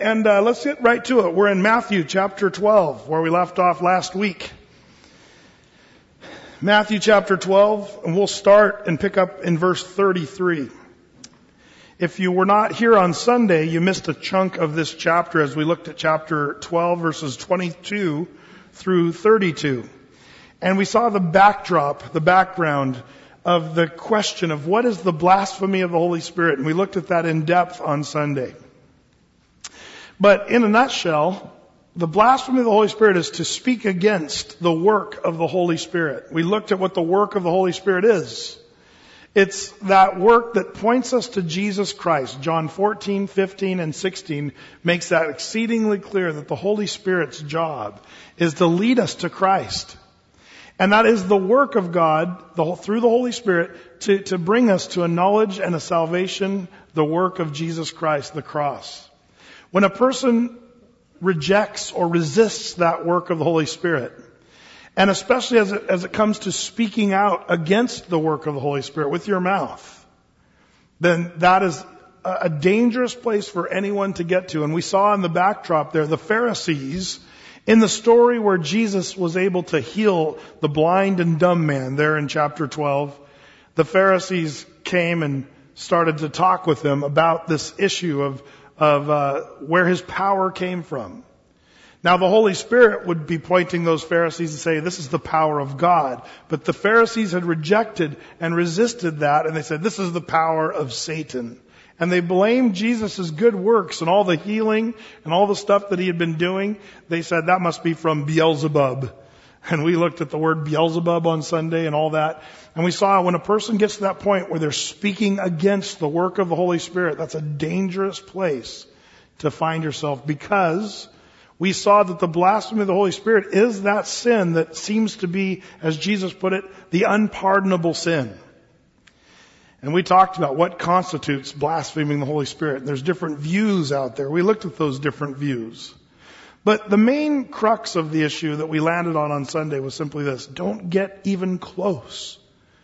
and let's get right to it. We're in Matthew chapter 12, where we left off last week. Matthew chapter 12, and we'll start and pick up in verse 33. If you were not here on Sunday, you missed a chunk of this chapter as we looked at chapter 12, verses 22 through 32. And we saw the backdrop, the background of the question of what is the blasphemy of the Holy Spirit. And we looked at that in depth on Sunday. But in a nutshell, the blasphemy of the Holy Spirit is to speak against the work of the Holy Spirit. We looked at what the work of the Holy Spirit is. It's that work that points us to Jesus Christ. John 14, 15, and 16 makes that exceedingly clear that the Holy Spirit's job is to lead us to Christ. And that is the work of God through the Holy Spirit to bring us to a knowledge and a salvation, the work of Jesus Christ, the cross. When a person rejects or resists that work of the Holy Spirit, and especially as it comes to speaking out against the work of the Holy Spirit with your mouth, then that is a dangerous place for anyone to get to. And we saw in the backdrop there, the Pharisees, in the story where Jesus was able to heal the blind and dumb man there in chapter 12, the Pharisees came and started to talk with him about this issue of where his power came from. Now the Holy Spirit would be pointing those Pharisees and say, this is the power of God. But the Pharisees had rejected and resisted that, and they said, this is the power of Satan. And they blamed Jesus' good works and all the healing and all the stuff that he had been doing. They said that must be from Beelzebub. And we looked at the word Beelzebub on Sunday and all that. And we saw when a person gets to that point where they're speaking against the work of the Holy Spirit, that's a dangerous place to find yourself, because we saw that the blasphemy of the Holy Spirit is that sin that seems to be, as Jesus put it, the unpardonable sin. And we talked about what constitutes blaspheming the Holy Spirit. And there's different views out there. We looked at those different views. But the main crux of the issue that we landed on Sunday was simply this: don't get even close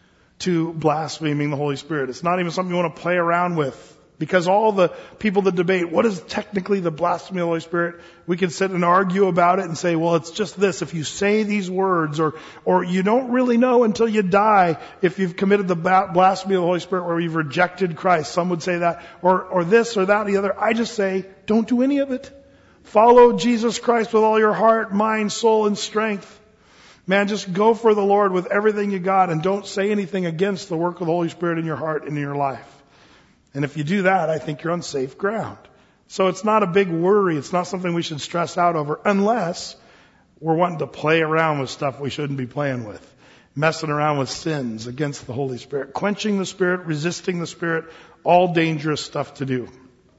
to blaspheming the Holy Spirit. It's not even something you want to play around with. Because all the people that debate, what is technically the blasphemy of the Holy Spirit? We can sit and argue about it and say, well, it's just this. If you say these words, or you don't really know until you die if you've committed the blasphemy of the Holy Spirit where you've rejected Christ. Some would say that, or this or that or the other. I just say, don't do any of it. Follow Jesus Christ with all your heart, mind, soul, and strength. Man, just go for the Lord with everything you got, and don't say anything against the work of the Holy Spirit in your heart and in your life. And if you do that, I think you're on safe ground. So it's not a big worry. It's not something we should stress out over, unless we're wanting to play around with stuff we shouldn't be playing with. Messing around with sins against the Holy Spirit. Quenching the Spirit, resisting the Spirit, all dangerous stuff to do.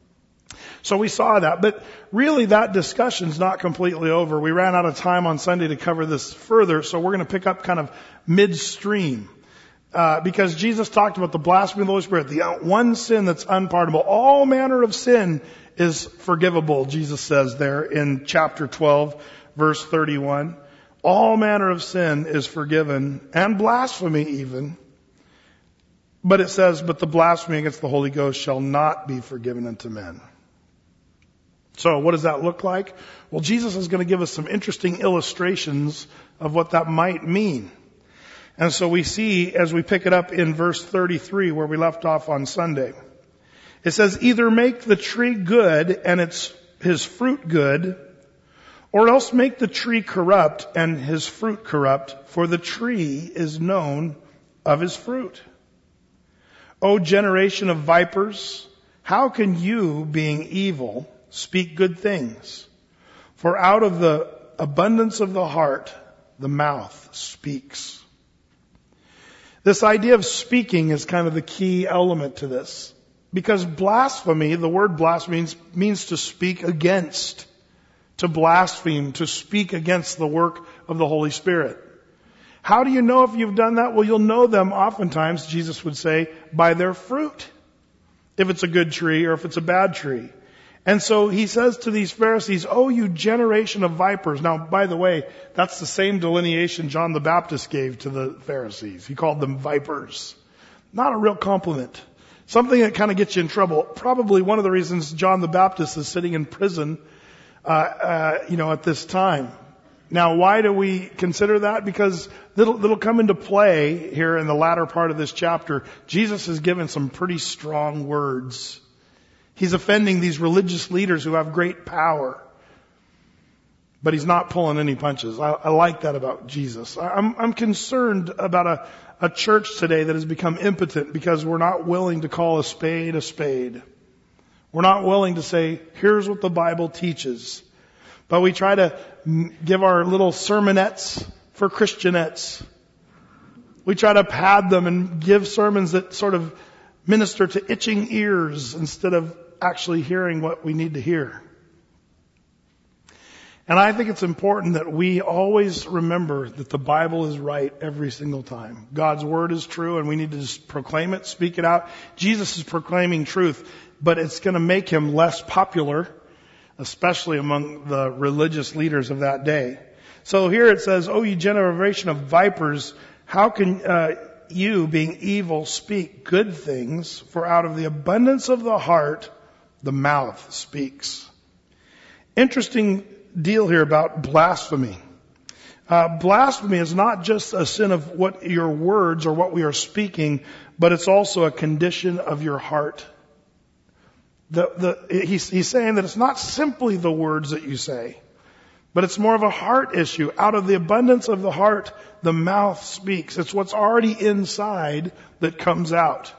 So we saw that, but really that discussion's not completely over. We ran out of time on Sunday to cover this further, so we're going to pick up kind of midstream. Because Jesus talked about the blasphemy of the Holy Spirit, the one sin that's unpardonable. All manner of sin is forgivable, Jesus says there in chapter 12, verse 31. All manner of sin is forgiven, and blasphemy even. But it says, but the blasphemy against the Holy Ghost shall not be forgiven unto men. So what does that look like? Well, Jesus is going to give us some interesting illustrations of what that might mean. And so we see, as we pick it up in verse 33, where we left off on Sunday, it says, either make the tree good and his fruit good, or else make the tree corrupt and his fruit corrupt, for the tree is known of his fruit. O generation of vipers, how can you, being evil, speak good things? For out of the abundance of the heart, the mouth speaks. This idea of speaking is kind of the key element to this. Because blasphemy, the word blasphemy means to speak against, to blaspheme, to speak against the work of the Holy Spirit. How do you know if you've done that? Well, you'll know them oftentimes, Jesus would say, by their fruit. If it's a good tree or if it's a bad tree. And so he says to these Pharisees, oh, you generation of vipers. Now, by the way, that's the same delineation John the Baptist gave to the Pharisees. He called them vipers. Not a real compliment. Something that kind of gets you in trouble. Probably one of the reasons John the Baptist is sitting in prison, at this time. Now, why do we consider that? Because that'll come into play here in the latter part of this chapter. Jesus has given some pretty strong words. He's offending these religious leaders who have great power. But he's not pulling any punches. I like that about Jesus. I'm concerned about a church today that has become impotent because we're not willing to call a spade a spade. We're not willing to say, here's what the Bible teaches. But we try to give our little sermonettes for Christianettes. We try to pad them and give sermons that sort of minister to itching ears instead of actually hearing what we need to hear. And I think it's important that we always remember that the Bible is right every single time. God's Word is true and we need to just proclaim it, speak it out. Jesus is proclaiming truth, but it's going to make him less popular, especially among the religious leaders of that day. So here it says, "O ye generation of vipers, how can you, being evil, speak good things? For out of the abundance of the heart, the mouth speaks." Interesting deal here about blasphemy. Blasphemy is not just a sin of what your words or what we are speaking, but it's also a condition of your heart. He's saying that it's not simply the words that you say, but it's more of a heart issue. Out of the abundance of the heart, the mouth speaks. It's what's already inside that comes out.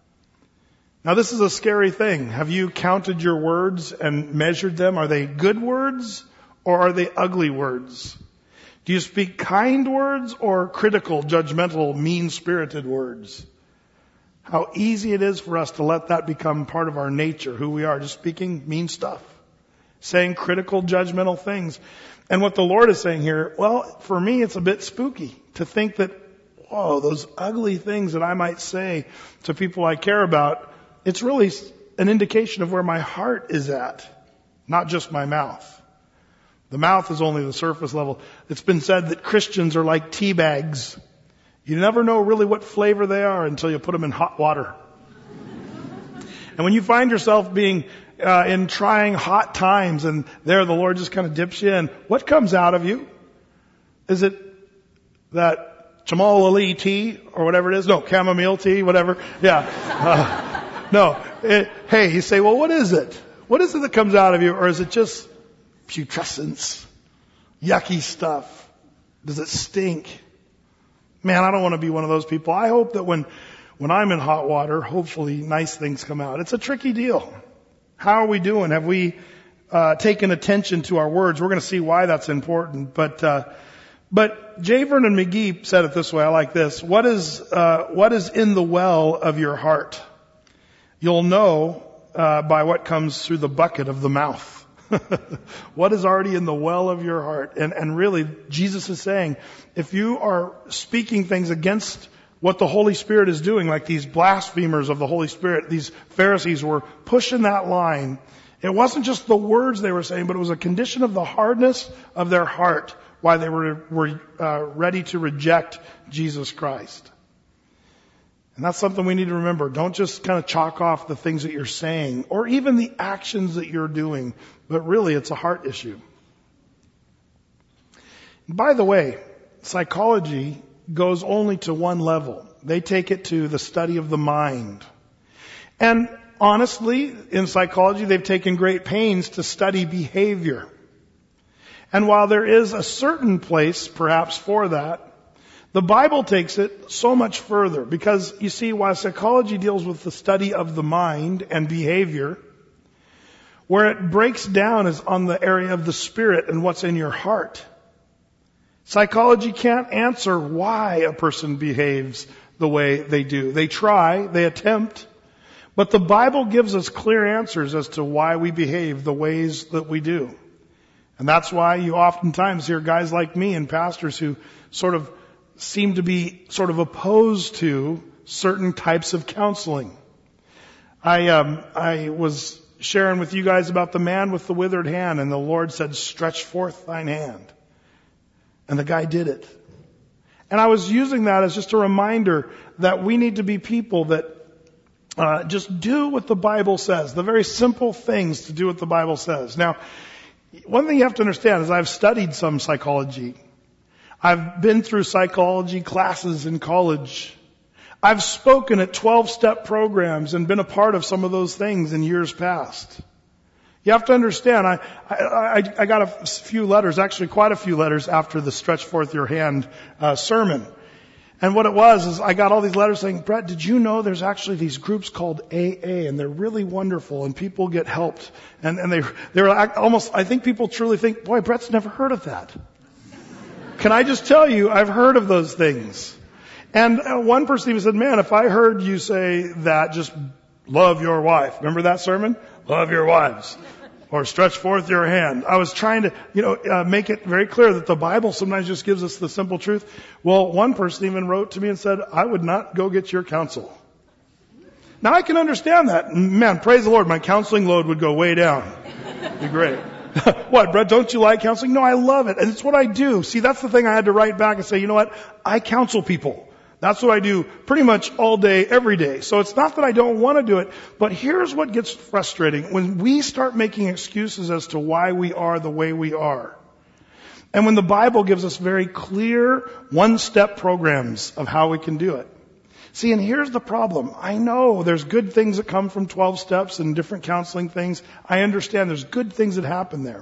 Now this is a scary thing. Have you counted your words and measured them? Are they good words or are they ugly words? Do you speak kind words or critical, judgmental, mean-spirited words? How easy it is for us to let that become part of our nature, who we are, just speaking mean stuff, saying critical, judgmental things. And what the Lord is saying here, well, for me it's a bit spooky to think that, whoa, those ugly things that I might say to people I care about, it's really an indication of where my heart is at, not just my mouth. The mouth is only the surface level. It's been said that Christians are like tea bags. You never know really what flavor they are until you put them in hot water. And when you find yourself being in trying hot times and there the Lord just kind of dips you in, what comes out of you? Is it that Jamal Ali tea or whatever it is? No, chamomile tea, whatever. Yeah. No. Hey, you say, well, what is it? What is it that comes out of you? Or is it just putrescence? Yucky stuff? Does it stink? Man, I don't want to be one of those people. I hope that when I'm in hot water, hopefully nice things come out. It's a tricky deal. How are we doing? Have we taken attention to our words? We're going to see why that's important. But J. Vernon McGee said it this way. I like this. What is in the well of your heart? You'll know by what comes through the bucket of the mouth. What is already in the well of your heart? And really, Jesus is saying, if you are speaking things against what the Holy Spirit is doing, like these blasphemers of the Holy Spirit, these Pharisees were pushing that line. It wasn't just the words they were saying, but it was a condition of the hardness of their heart why they were ready to reject Jesus Christ. And that's something we need to remember. Don't just kind of chalk off the things that you're saying or even the actions that you're doing, but really it's a heart issue. By the way, psychology goes only to one level. They take it to the study of the mind. And honestly, in psychology, they've taken great pains to study behavior. And while there is a certain place, perhaps, for that, the Bible takes it so much further. Because, you see, while psychology deals with the study of the mind and behavior, where it breaks down is on the area of the spirit and what's in your heart. Psychology can't answer why a person behaves the way they do. They try, they attempt, but the Bible gives us clear answers as to why we behave the ways that we do. And that's why you oftentimes hear guys like me and pastors who sort of seem to be sort of opposed to certain types of counseling. I was sharing with you guys about the man with the withered hand, and the Lord said, "Stretch forth thine hand." And the guy did it. And I was using that as just a reminder that we need to be people that Just do what the Bible says. The very simple things to do what the Bible says. Now, one thing you have to understand is I've studied some psychology. I've been through psychology classes in college. I've spoken at 12-step programs and been a part of some of those things in years past. You have to understand, I got a few letters, actually quite a few letters after the Stretch Forth Your Hand sermon. And what it was is I got all these letters saying, Brett, did you know there's actually these groups called AA and they're really wonderful and people get helped. And they're almost, I think people truly think, boy, Brett's never heard of that. Can I just tell you, I've heard of those things. And one person even said, man, if I heard you say that, just love your wife. Remember that sermon? Love your wives. Or stretch forth your hand. I was trying to, make it very clear that the Bible sometimes just gives us the simple truth. Well, one person even wrote to me and said, I would not go get your counsel. Now I can understand that. Man, praise the Lord, my counseling load would go way down. It'd be great. What, Brett, don't you like counseling? No, I love it. And it's what I do. See, that's the thing I had to write back and say, you know what? I counsel people. That's what I do pretty much all day, every day. So it's not that I don't want to do it, but here's what gets frustrating. When we start making excuses as to why we are the way we are, and when the Bible gives us very clear one-step programs of how we can do it. See, and here's the problem. I know there's good things that come from 12 steps and different counseling things. I understand there's good things that happen there.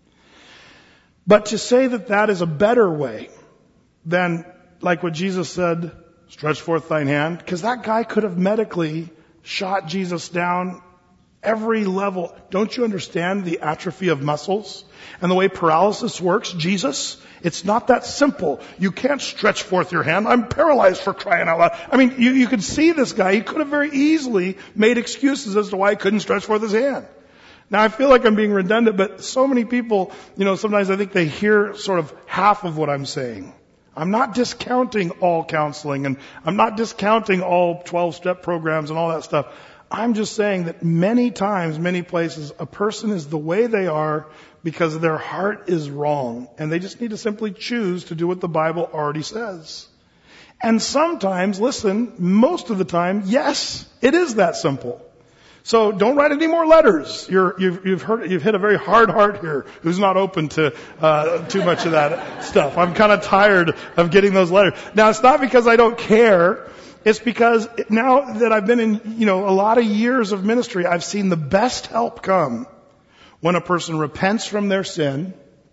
But to say that that is a better way than, like what Jesus said, stretch forth thine hand, because that guy could have medically shot Jesus down every level. Don't you understand the atrophy of muscles and the way paralysis works? Jesus, it's not that simple. You can't stretch forth your hand. I'm paralyzed, for crying out loud. I mean, you could see this guy. He could have very easily made excuses as to why he couldn't stretch forth his hand. Now, I feel like I'm being redundant, but so many people, sometimes I think they hear sort of half of what I'm saying. I'm not discounting all counseling, and I'm not discounting all 12-step programs and all that stuff. I'm just saying that many times, many places, a person is the way they are because their heart is wrong, and they just need to simply choose to do what the Bible already says. And sometimes, listen, most of the time, yes, it is that simple. So don't write any more letters. You've hit a very hard heart here who's not open to too much of that stuff. I'm kind of tired of getting those letters. Now, it's not because I don't care. It's because now that I've been in, a lot of years of ministry, I've seen the best help come when a person repents from their sin,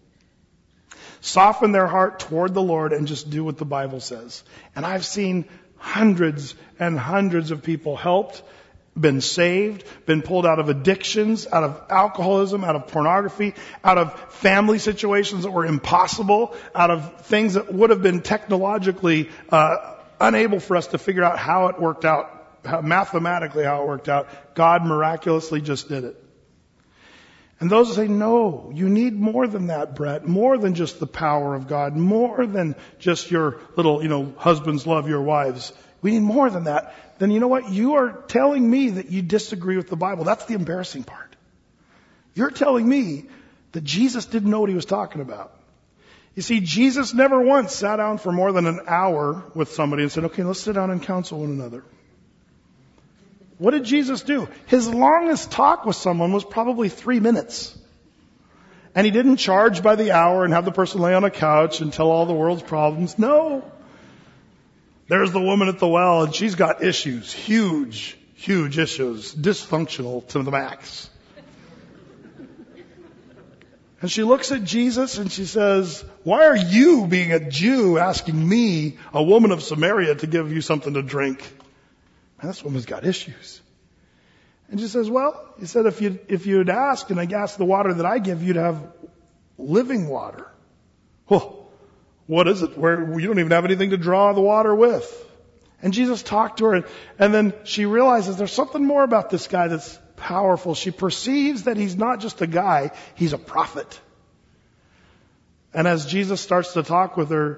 soften their heart toward the Lord, and just do what the Bible says. And I've seen hundreds and hundreds of people helped, been saved, been pulled out of addictions, out of alcoholism, out of pornography, out of family situations that were impossible, out of things that would have been technologically unable for us to figure out how it worked out, mathematically how it worked out. God miraculously just did it. And those who say, no, you need more than that, Brett, more than just the power of God, more than just your little, husbands love your wives. We need more than that. Then you know what? You are telling me that you disagree with the Bible. That's the embarrassing part. You're telling me that Jesus didn't know what he was talking about. You see, Jesus never once sat down for more than an hour with somebody and said, okay, let's sit down and counsel one another. What did Jesus do? His longest talk with someone was probably 3 minutes. And he didn't charge by the hour and have the person lay on a couch and tell all the world's problems. No. There's the woman at the well, and she's got issues, huge issues, dysfunctional to the max. And she looks at Jesus and she says, why are you, being a Jew, asking me, a woman of Samaria, to give you something to drink? And this woman's got issues. And she says, well, he said, if you'd ask and I asked the water that I give, you'd have living water. Well, what is it? Where you don't even have anything to draw the water with. And Jesus talked to her, and then she realizes there's something more about this guy that's powerful. She perceives that he's not just a guy, he's a prophet. And as Jesus starts to talk with her,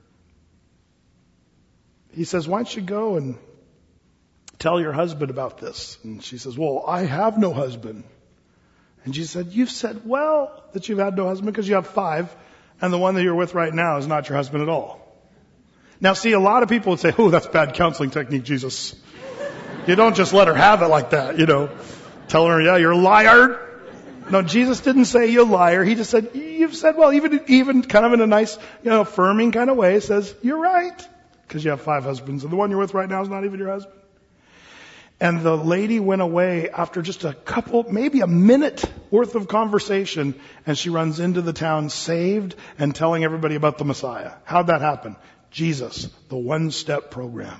he says, why don't you go and tell your husband about this? And she says, well, I have no husband. And Jesus said, you've said well that you've had no husband because you have 5. And the one that you're with right now is not your husband at all. Now, see, a lot of people would say, oh, that's bad counseling technique, Jesus. You don't just let her have it like that, Telling her, yeah, you're a liar. No, Jesus didn't say you liar. He just said, you've said, well, even kind of in a nice, affirming kind of way, says, you're right. Because you have 5 husbands, and the one you're with right now is not even your husband. And the lady went away after just a couple, maybe a minute worth of conversation, and she runs into the town saved and telling everybody about the Messiah. How'd that happen? Jesus, the one-step program.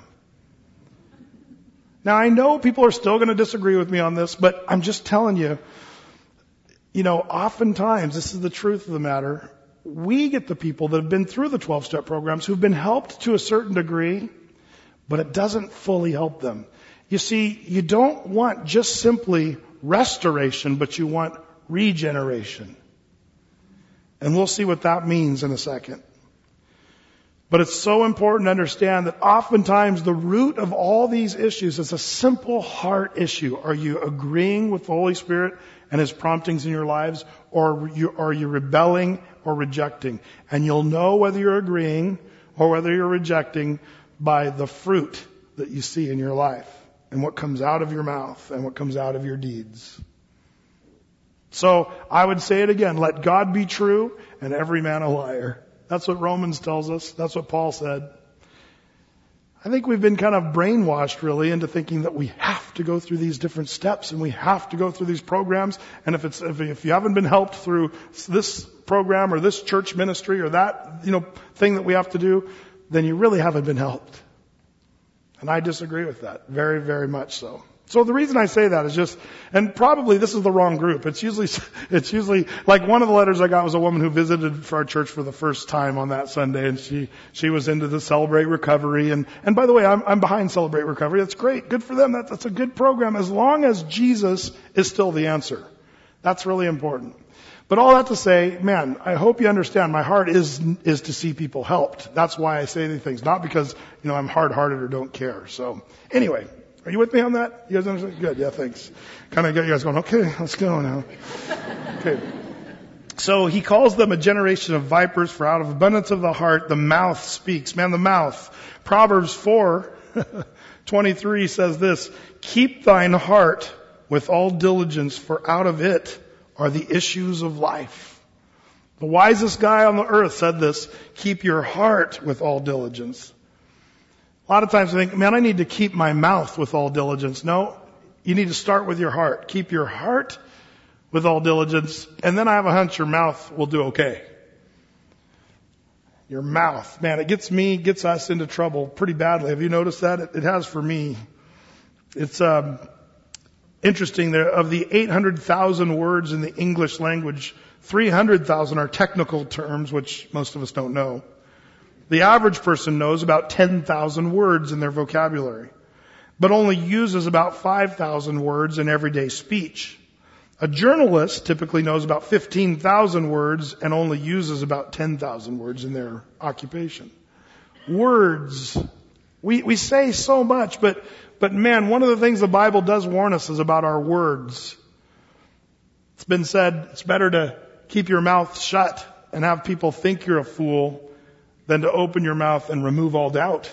Now I know people are still going to disagree with me on this, but I'm just telling you, oftentimes, this is the truth of the matter, we get the people that have been through the 12-step programs who've been helped to a certain degree, but it doesn't fully help them. You see, you don't want just simply restoration, but you want regeneration. And we'll see what that means in a second. But it's so important to understand that oftentimes the root of all these issues is a simple heart issue. Are you agreeing with the Holy Spirit and His promptings in your lives, or are you rebelling or rejecting? And you'll know whether you're agreeing or whether you're rejecting by the fruit that you see in your life and what comes out of your mouth and what comes out of your deeds. So I would say it again, let God be true and every man a liar. That's what Romans tells us. That's what Paul said. I think we've been kind of brainwashed really into thinking that we have to go through these different steps and we have to go through these programs. And if you haven't been helped through this program or this church ministry or that, thing that we have to do, then you really haven't been helped. And I disagree with that. Very, very much so. So the reason I say that is just, and probably this is the wrong group. It's usually like one of the letters I got was a woman who visited for our church for the first time on that Sunday, and she was into the Celebrate Recovery. And by the way, I'm behind Celebrate Recovery. That's great. Good for them. That's a good program as long as Jesus is still the answer. That's really important. But all that to say, man, I hope you understand my heart is to see people helped. That's why I say these things. Not because, I'm hard-hearted or don't care. So anyway. Are you with me on that? You guys understand? Good. Yeah, thanks. Kind of get you guys going, okay, let's go now. Okay. So he calls them a generation of vipers, for out of abundance of the heart, the mouth speaks. Man, the mouth. Proverbs 4:23 says this, keep thine heart with all diligence, for out of it are the issues of life. The wisest guy on the earth said this, keep your heart with all diligence. A lot of times I think, man, I need to keep my mouth with all diligence. No, you need to start with your heart. Keep your heart with all diligence, and then I have a hunch your mouth will do okay. Your mouth, man, it gets us into trouble pretty badly. Have you noticed that? It has for me. It's interesting that of the 800,000 words in the English language, 300,000 are technical terms, which most of us don't know. The average person knows about 10,000 words in their vocabulary, but only uses about 5,000 words in everyday speech. A journalist typically knows about 15,000 words and only uses about 10,000 words in their occupation. Words. We say so much, but man, one of the things the Bible does warn us is about our words. It's been said, it's better to keep your mouth shut and have people think you're a fool than to open your mouth and remove all doubt.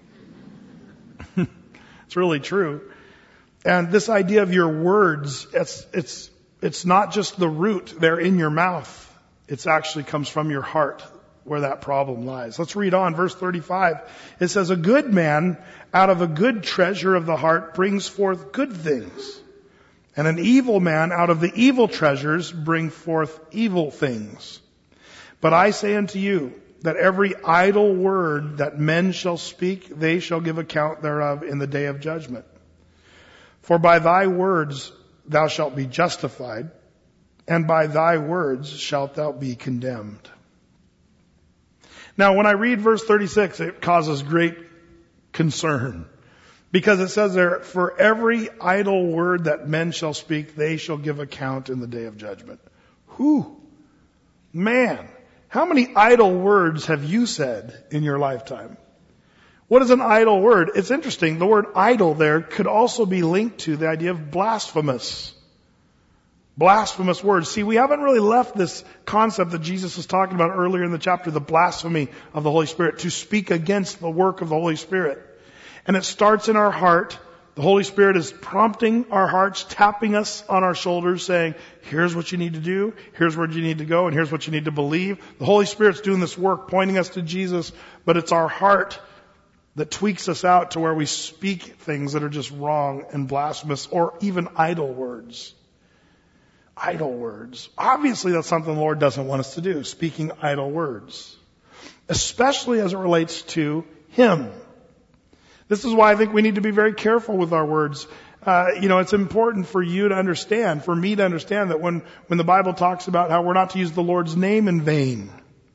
It's really true. And this idea of your words, it's not just the root there in your mouth. It actually comes from your heart where that problem lies. Let's read on. Verse 35. It says, a good man out of a good treasure of the heart brings forth good things. And an evil man out of the evil treasures bring forth evil things. But I say unto you, that every idle word that men shall speak, they shall give account thereof in the day of judgment. For by thy words thou shalt be justified, and by thy words shalt thou be condemned. Now, when I read verse 36, it causes great concern. Because it says there, for every idle word that men shall speak, they shall give account in the day of judgment. Whew! Man! How many idle words have you said in your lifetime? What is an idle word? It's interesting. The word idle there could also be linked to the idea of blasphemous. Blasphemous words. See, we haven't really left this concept that Jesus was talking about earlier in the chapter, the blasphemy of the Holy Spirit, to speak against the work of the Holy Spirit. And it starts in our heart The Holy Spirit is prompting our hearts, tapping us on our shoulders, saying, here's what you need to do, here's where you need to go, and here's what you need to believe. The Holy Spirit's doing this work, pointing us to Jesus, but it's our heart that tweaks us out to where we speak things that are just wrong and blasphemous, or even idle words. Idle words. Obviously, that's something the Lord doesn't want us to do, speaking idle words. Especially as it relates to Him. This is why I think we need to be very careful with our words. It's important for you to understand, for me to understand, that when the Bible talks about how we're not to use the Lord's name in vain,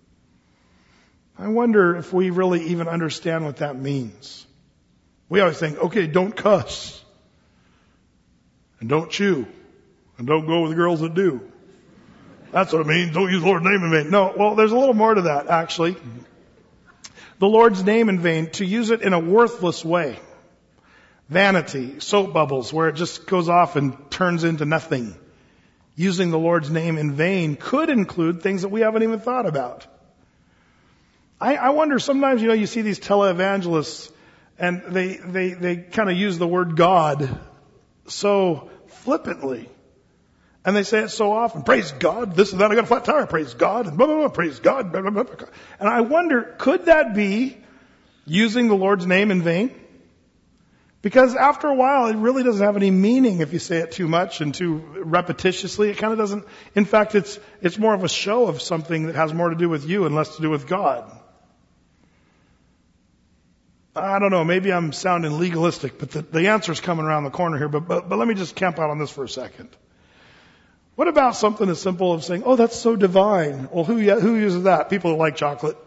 I wonder if we really even understand what that means. We always think, okay, don't cuss, and don't chew, and don't go with the girls that do. That's what it means. Don't use the Lord's name in vain. No, well, there's a little more to that, actually. The Lord's name in vain, to use it in a worthless way. Vanity, soap bubbles, where it just goes off and turns into nothing. Using the Lord's name in vain could include things that we haven't even thought about. I wonder, sometimes, you see these televangelists, and they kind of use the word God so flippantly. And they say it so often. Praise God, this and that, I got a flat tire, praise God, and blah, blah, blah, praise God, blah, blah, blah. And I wonder, could that be using the Lord's name in vain? Because after a while, it really doesn't have any meaning if you say it too much and too repetitiously. It kind of doesn't. In fact, it's more of a show of something that has more to do with you and less to do with God. I don't know, maybe I'm sounding legalistic, but the answer's coming around the corner here. But let me just camp out on this for a second. What about something as simple as saying, oh, that's so divine? Well, who uses that? People that like chocolate.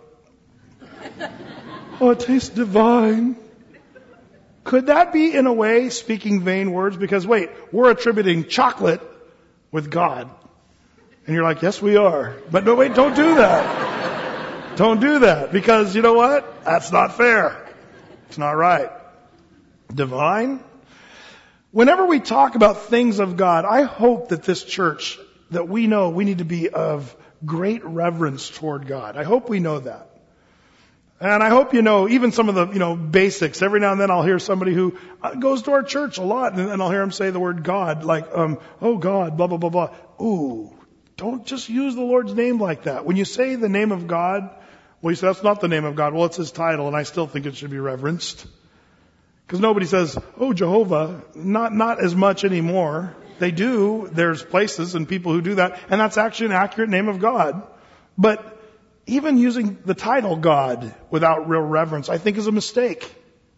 Oh, it tastes divine. Could that be, in a way, speaking vain words? Because wait, we're attributing chocolate with God. And you're like, yes, we are. But no, wait, don't do that. Don't do that. Because you know what? That's not fair. It's not right. Divine? Whenever we talk about things of God, I hope that this church, that we know we need to be of great reverence toward God. I hope we know that. And I hope you know even some of the, basics. Every now and then I'll hear somebody who goes to our church a lot, and I'll hear them say the word God, like, oh God, blah, blah, blah, blah. Ooh, don't just use the Lord's name like that. When you say the name of God, well, you say that's not the name of God. Well, it's His title, and I still think it should be reverenced. Because nobody says, oh, Jehovah, not as much anymore. They do. There's places and people who do that, and that's actually an accurate name of God. But even using the title God without real reverence, I think is a mistake.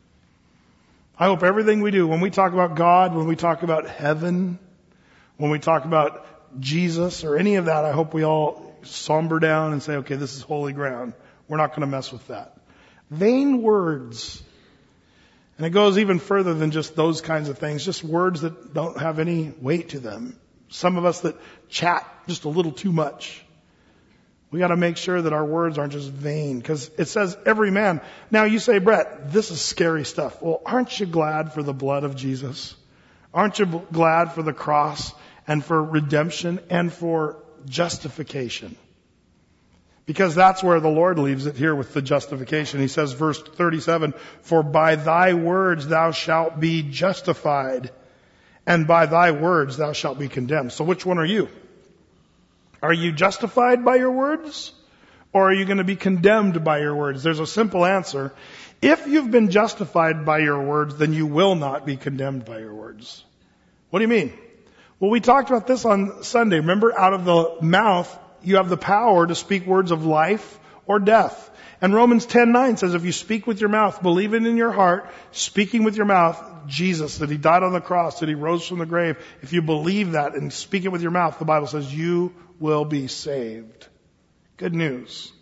I hope everything we do, when we talk about God, when we talk about heaven, when we talk about Jesus or any of that, I hope we all somber down and say, okay, this is holy ground. We're not going to mess with that. Vain words. And it goes even further than just those kinds of things, just words that don't have any weight to them. Some of us that chat just a little too much. We got to make sure that our words aren't just vain, because it says every man. Now you say, Brett, this is scary stuff. Well, aren't you glad for the blood of Jesus? Aren't you glad for the cross and for redemption and for justification? Because that's where the Lord leaves it here with the justification. He says, verse 37, for by thy words thou shalt be justified, and by thy words thou shalt be condemned. So which one are you? Are you justified by your words? Or are you going to be condemned by your words? There's a simple answer. If you've been justified by your words, then you will not be condemned by your words. What do you mean? Well, we talked about this on Sunday. Remember, out of the mouth, you have the power to speak words of life or death. And Romans 10:9 says, if you speak with your mouth, believe it in your heart, speaking with your mouth, Jesus, that He died on the cross, that He rose from the grave, if you believe that and speak it with your mouth, the Bible says you will be saved. Good news.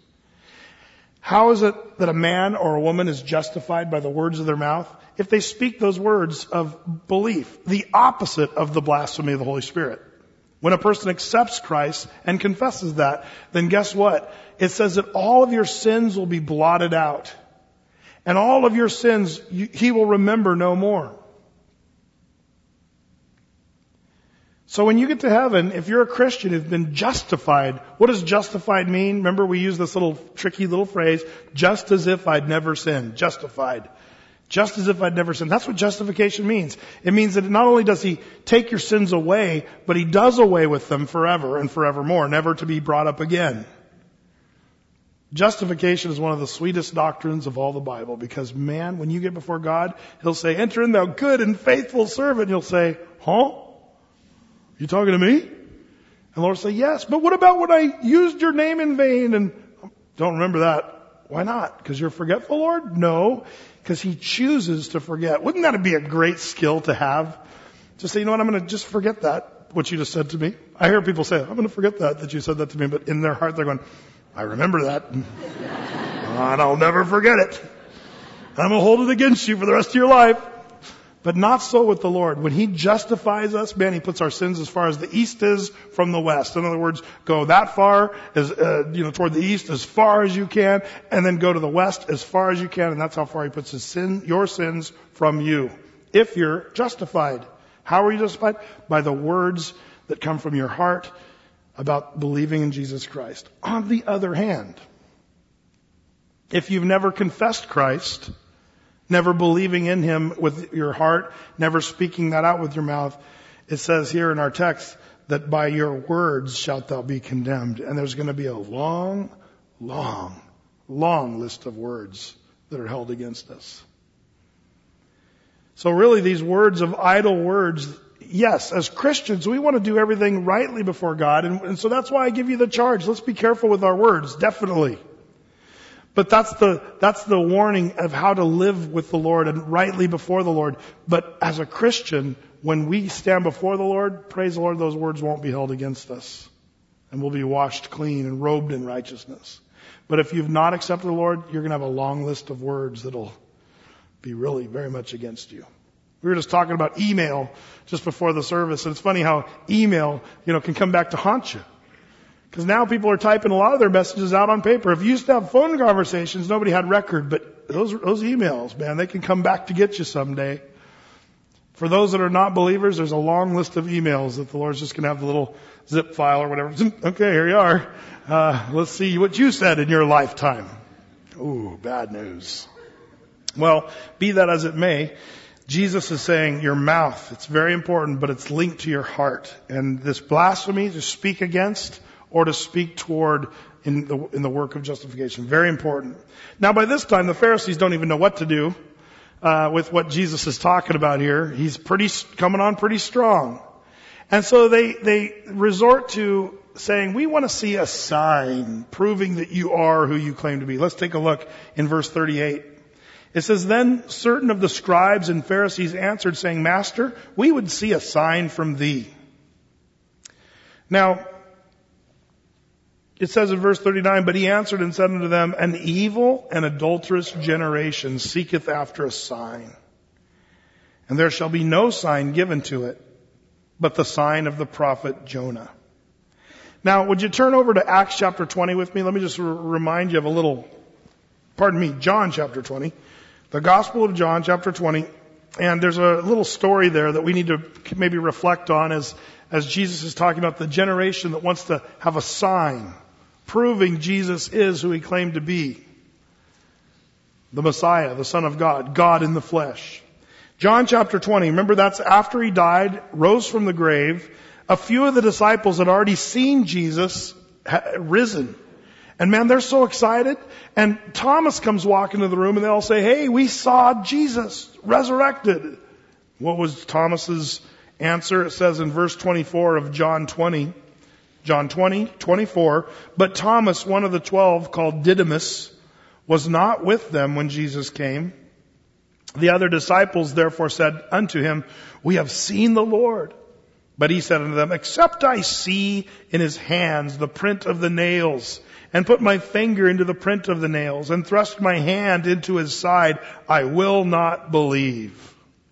How is it that a man or a woman is justified by the words of their mouth? If they speak those words of belief, the opposite of the blasphemy of the Holy Spirit. When a person accepts Christ and confesses that, then guess what? It says that all of your sins will be blotted out. And all of your sins, He will remember no more. So when you get to heaven, if you're a Christian who's been justified, what does justified mean? Remember, we use this little tricky little phrase, just as if I'd never sinned. Justified. Just as if I'd never sinned. That's what justification means. It means that not only does He take your sins away, but He does away with them forever and forevermore, never to be brought up again. Justification is one of the sweetest doctrines of all the Bible, because man, when you get before God, He'll say, enter in thou good and faithful servant. And you'll say, huh? You talking to me? And the Lord will say, yes, but what about when I used your name in vain? And don't remember that. Why not? Because you're forgetful, Lord? No, because He chooses to forget. Wouldn't that be a great skill to have? Just say, you know what, I'm going to just forget that, what you just said to me. I hear people say, I'm going to forget that you said that to me. But in their heart, they're going, I remember that. And I'll never forget it. I'm going to hold it against you for the rest of your life. But not so with the Lord. When He justifies us, man, He puts our sins as far as the east is from the west. In other words, go that far, as toward the east as far as you can, and then go to the west as far as you can, and that's how far He puts your sins from you. If you're justified. How are you justified? By the words that come from your heart about believing in Jesus Christ. On the other hand, if you've never confessed Christ, never believing in Him with your heart, never speaking that out with your mouth, it says here in our text that by your words shalt thou be condemned. And there's going to be a long, long, long list of words that are held against us. So really these words of idle words, yes, as Christians, we want to do everything rightly before God. And so that's why I give you the charge. Let's be careful with our words, definitely. But that's the warning of how to live with the Lord and rightly before the Lord. But as a Christian, when we stand before the Lord, praise the Lord, those words won't be held against us. And we'll be washed clean and robed in righteousness. But if you've not accepted the Lord, you're going to have a long list of words that'll be really very much against you. We were just talking about email just before the service. And it's funny how email, can come back to haunt you. Because now people are typing a lot of their messages out on paper. If you used to have phone conversations, nobody had record. But those emails, man, they can come back to get you someday. For those that are not believers, there's a long list of emails that the Lord's just going to have the little zip file or whatever. Okay, here you are. Let's see what you said in your lifetime. Ooh, bad news. Well, be that as it may, Jesus is saying your mouth, it's very important, but it's linked to your heart. And this blasphemy to speak against or to speak toward in the work of justification. Very important. Now by this time, the Pharisees don't even know what to do with what Jesus is talking about here. He's coming on pretty strong. And so they resort to saying, we want to see a sign proving that you are who you claim to be. Let's take a look in verse 38. It says, then certain of the scribes and Pharisees answered, saying, Master, we would see a sign from thee. Now, it says in verse 39, but he answered and said unto them, an evil and adulterous generation seeketh after a sign. And there shall be no sign given to it, but the sign of the prophet Jonah. Now, would you turn over to Acts chapter 20 with me? Let me just remind you of John chapter 20. The Gospel of John chapter 20. And there's a little story there that we need to maybe reflect on as Jesus is talking about the generation that wants to have a sign proving Jesus is who He claimed to be. The Messiah, the Son of God, God in the flesh. John chapter 20, remember that's after He died, rose from the grave. A few of the disciples had already seen Jesus risen. And man, they're so excited. And Thomas comes walking into the room and they all say, hey, we saw Jesus resurrected. What was Thomas's answer? It says in verse 24 of John 20, 24, but Thomas, one of the 12, called Didymus, was not with them when Jesus came. The other disciples therefore said unto him, we have seen the Lord. But he said unto them, except I see in His hands the print of the nails, and put my finger into the print of the nails, and thrust my hand into His side, I will not believe.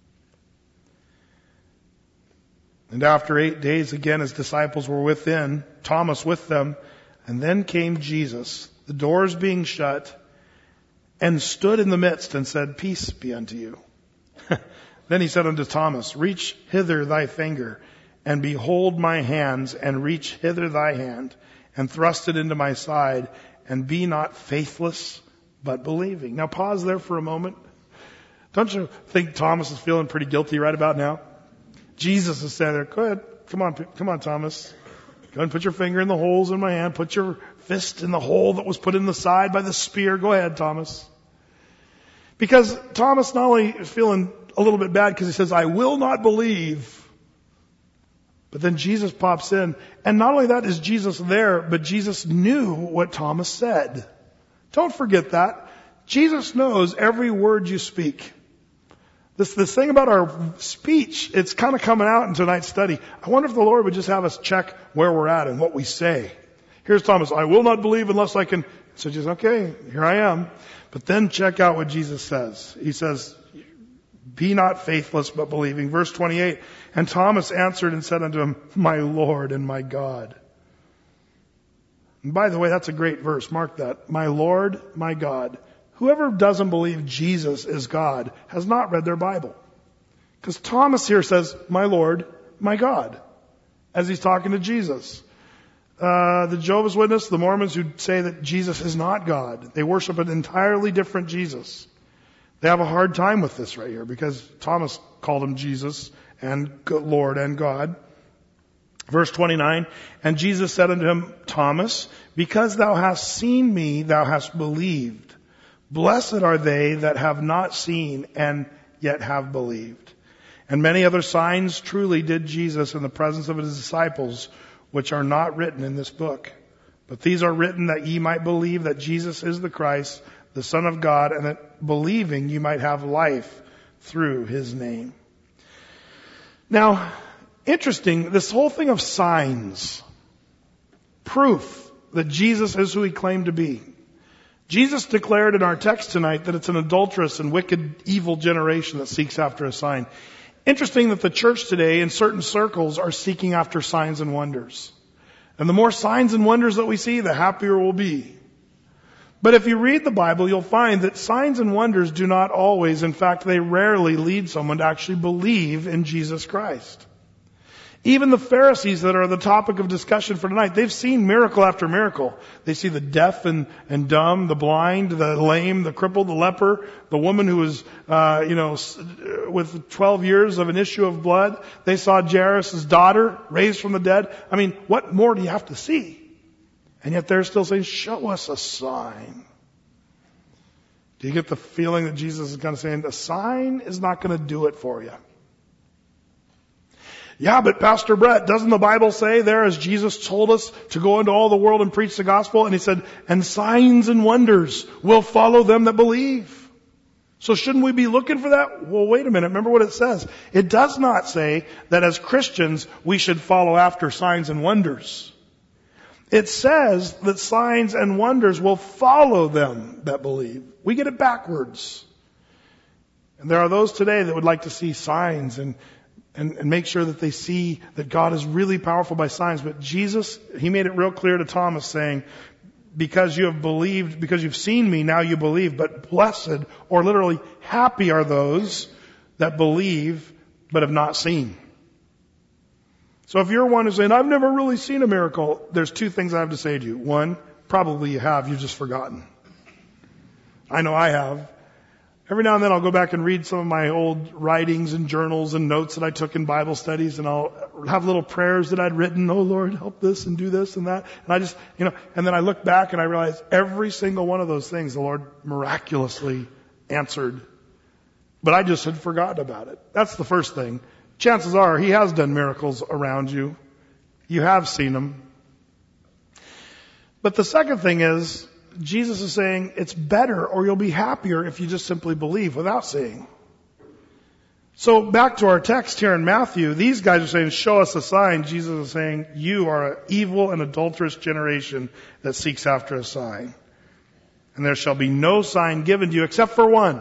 And after 8 days again His disciples were within, Thomas with them, and then came Jesus, the doors being shut, and stood in the midst and said, peace be unto you. Then He said unto Thomas, reach hither thy finger, and behold my hands, and reach hither thy hand, and thrust it into my side, and be not faithless, but believing. Now pause there for a moment. Don't you think Thomas is feeling pretty guilty right about now? Jesus is saying there, go ahead, come on, Thomas. Go ahead and put your finger in the holes in my hand. Put your fist in the hole that was put in the side by the spear. Go ahead, Thomas. Because Thomas not only is feeling a little bit bad because he says, I will not believe. But then Jesus pops in. And not only that is Jesus there, but Jesus knew what Thomas said. Don't forget that. Jesus knows every word you speak. This thing about our speech, it's kind of coming out in tonight's study. I wonder if the Lord would just have us check where we're at and what we say. Here's Thomas, I will not believe unless I can. So just, okay, here I am. But then check out what Jesus says. He says, be not faithless, but believing. Verse 28, and Thomas answered and said unto him, my Lord and my God. And by the way, that's a great verse. Mark that. My Lord, my God. Whoever doesn't believe Jesus is God has not read their Bible. Because Thomas here says, my Lord, my God, as he's talking to Jesus. The Jehovah's Witnesses, the Mormons who say that Jesus is not God, they worship an entirely different Jesus. They have a hard time with this right here because Thomas called him Jesus and Lord and God. Verse 29, and Jesus said unto him, Thomas, because thou hast seen me, thou hast believed. Blessed are they that have not seen and yet have believed. And many other signs truly did Jesus in the presence of his disciples, which are not written in this book. But these are written that ye might believe that Jesus is the Christ, the Son of God, and that believing ye might have life through his name. Now, interesting, this whole thing of signs, proof that Jesus is who he claimed to be. Jesus declared in our text tonight that it's an adulterous and wicked, evil generation that seeks after a sign. Interesting that the church today, in certain circles, are seeking after signs and wonders. And the more signs and wonders that we see, the happier we'll be. But if you read the Bible, you'll find that signs and wonders do not always, in fact, they rarely lead someone to actually believe in Jesus Christ. Even the Pharisees that are the topic of discussion for tonight, they've seen miracle after miracle. They see the deaf and dumb, the blind, the lame, the crippled, the leper, the woman who was, with 12 years of an issue of blood. They saw Jairus' daughter raised from the dead. I mean, what more do you have to see? And yet they're still saying, show us a sign. Do you get the feeling that Jesus is kind of saying, a sign is not going to do it for you? Yeah, but Pastor Brett, doesn't the Bible say there, as Jesus told us to go into all the world and preach the gospel? And he said, and signs and wonders will follow them that believe. So shouldn't we be looking for that? Well, wait a minute. Remember what it says. It does not say that as Christians we should follow after signs and wonders. It says that signs and wonders will follow them that believe. We get it backwards. And there are those today that would like to see signs and make sure that they see that God is really powerful by signs. But Jesus, he made it real clear to Thomas saying, because you have believed, because you've seen me, now you believe. But blessed, or literally happy, are those that believe but have not seen. So if you're one who's saying, I've never really seen a miracle, there's two things I have to say to you. One, probably you have, you've just forgotten. I know I have. Every now and then I'll go back and read some of my old writings and journals and notes that I took in Bible studies, and I'll have little prayers that I'd written, oh Lord, help this and do this and that. And I just, and then I look back and I realize every single one of those things the Lord miraculously answered. But I just had forgotten about it. That's the first thing. Chances are he has done miracles around you. You have seen them. But the second thing is, Jesus is saying it's better or you'll be happier if you just simply believe without seeing. So back to our text here in Matthew, these guys are saying, show us a sign. Jesus is saying, you are an evil and adulterous generation that seeks after a sign. And there shall be no sign given to you except for one.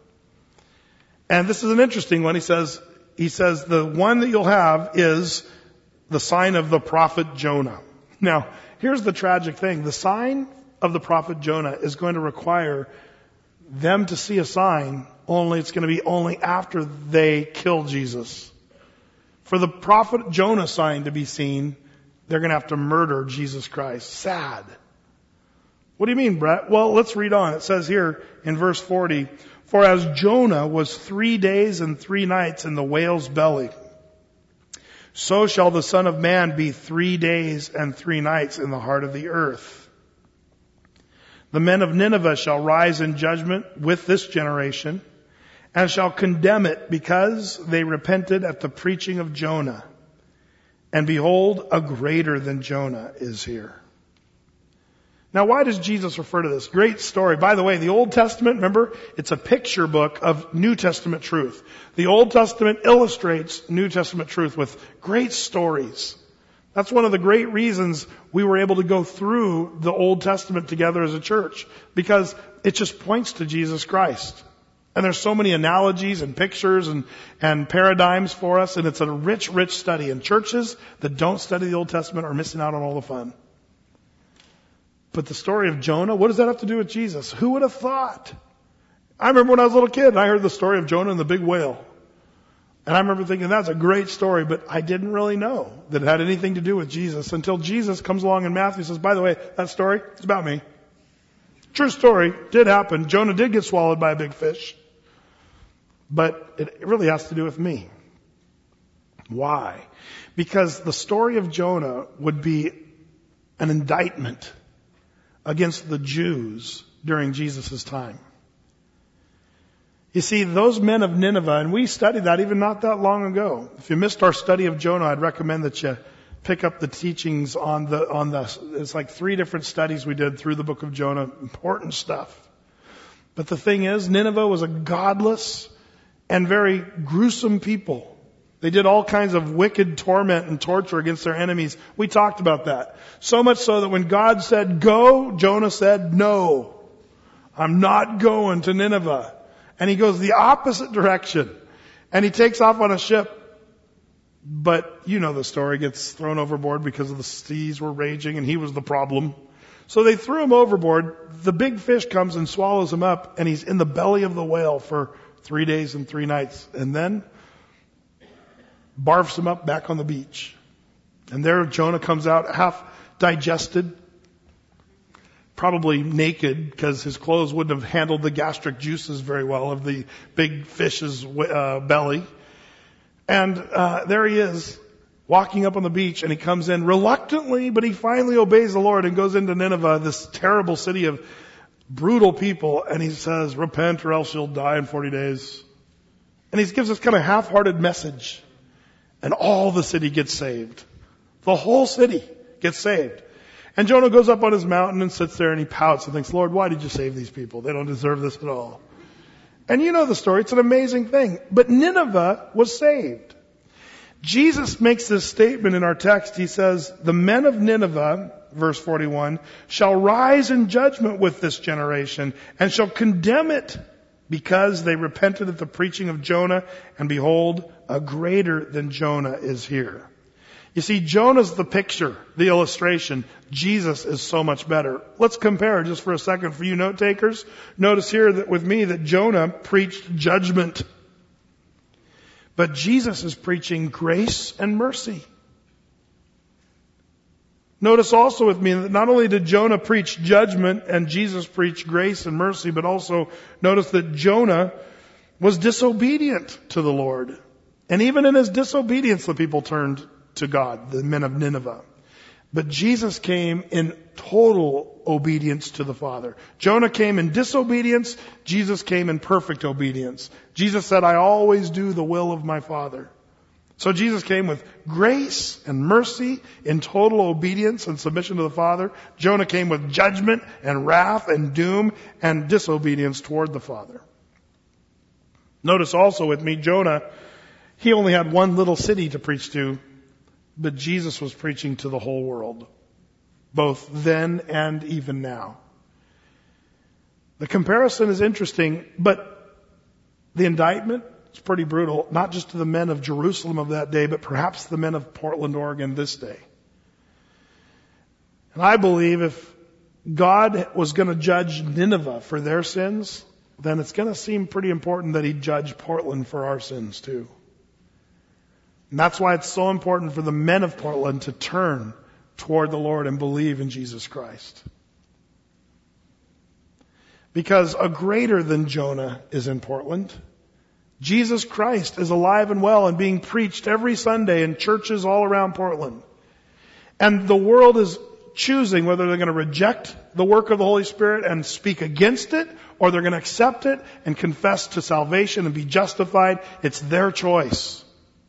And this is an interesting one. He says the one that you'll have is the sign of the prophet Jonah. Now, here's the tragic thing. The sign of the prophet Jonah is going to require them to see a sign, only it's going to be only after they kill Jesus. For the prophet Jonah sign to be seen, they're going to have to murder Jesus Christ. Sad. What do you mean, Brett? Well, let's read on. It says here in verse 40, For as Jonah was 3 days and 3 nights in the whale's belly, so shall the Son of Man be 3 days and 3 nights in the heart of the earth. The men of Nineveh shall rise in judgment with this generation, and shall condemn it, because they repented at the preaching of Jonah. And behold, a greater than Jonah is here. Now, why does Jesus refer to this? Great story. By the way, the Old Testament, remember, it's a picture book of New Testament truth. The Old Testament illustrates New Testament truth with great stories. That's one of the great reasons we were able to go through the Old Testament together as a church, because it just points to Jesus Christ. And there's so many analogies and pictures and paradigms for us, and it's a rich, rich study. And churches that don't study the Old Testament are missing out on all the fun. But the story of Jonah, what does that have to do with Jesus? Who would have thought? I remember when I was a little kid and I heard the story of Jonah and the big whale. And I remember thinking, that's a great story, but I didn't really know that it had anything to do with Jesus until Jesus comes along in Matthew and says, by the way, that story, it's about me. True story, did happen. Jonah did get swallowed by a big fish. But it really has to do with me. Why? Because the story of Jonah would be an indictment against the Jews during Jesus' time. You see, those men of Nineveh, and we studied that even not that long ago. If you missed our study of Jonah, I'd recommend that you pick up the teachings on the, it's like 3 different studies we did through the book of Jonah. Important stuff. But the thing is, Nineveh was a godless and very gruesome people. They did all kinds of wicked torment and torture against their enemies. We talked about that. So much so that when God said go, Jonah said no. I'm not going to Nineveh. And he goes the opposite direction. And he takes off on a ship. But you know the story, gets thrown overboard because of the seas were raging and he was the problem. So they threw him overboard. The big fish comes and swallows him up, and he's in the belly of the whale for 3 days and 3 nights. And then barfs him up back on the beach. And there Jonah comes out half digested, probably naked, because his clothes wouldn't have handled the gastric juices very well of the big fish's belly. And there he is, walking up on the beach, and he comes in reluctantly, but he finally obeys the Lord and goes into Nineveh, this terrible city of brutal people, and he says, repent or else you'll die in 40 days. And he gives this kind of half-hearted message. And all the city gets saved. The whole city gets saved. And Jonah goes up on his mountain and sits there and he pouts and thinks, Lord, why did you save these people? They don't deserve this at all. And you know the story. It's an amazing thing. But Nineveh was saved. Jesus makes this statement in our text. He says, the men of Nineveh, verse 41, shall rise in judgment with this generation and shall condemn it, because they repented at the preaching of Jonah, and behold, a greater than Jonah is here. You see, Jonah's the picture, the illustration. Jesus is so much better. Let's compare just for a second for you note takers. Notice here that with me that Jonah preached judgment. But Jesus is preaching grace and mercy. Notice also with me that not only did Jonah preach judgment and Jesus preach grace and mercy, but also notice that Jonah was disobedient to the Lord. And even in his disobedience, the people turned to God, the men of Nineveh. But Jesus came in total obedience to the Father. Jonah came in disobedience. Jesus came in perfect obedience. Jesus said, I always do the will of my Father. So Jesus came with grace and mercy in total obedience and submission to the Father. Jonah came with judgment and wrath and doom and disobedience toward the Father. Notice also with me, Jonah, he only had one little city to preach to, but Jesus was preaching to the whole world, both then and even now. The comparison is interesting, but the indictment, it's pretty brutal, not just to the men of Jerusalem of that day, but perhaps the men of Portland, Oregon this day. And I believe if God was going to judge Nineveh for their sins, then it's going to seem pretty important that he judge Portland for our sins too. And that's why it's so important for the men of Portland to turn toward the Lord and believe in Jesus Christ. Because a greater than Jonah is in Portland. Jesus Christ is alive and well and being preached every Sunday in churches all around Portland. And the world is choosing whether they're going to reject the work of the Holy Spirit and speak against it, or they're going to accept it and confess to salvation and be justified. It's their choice.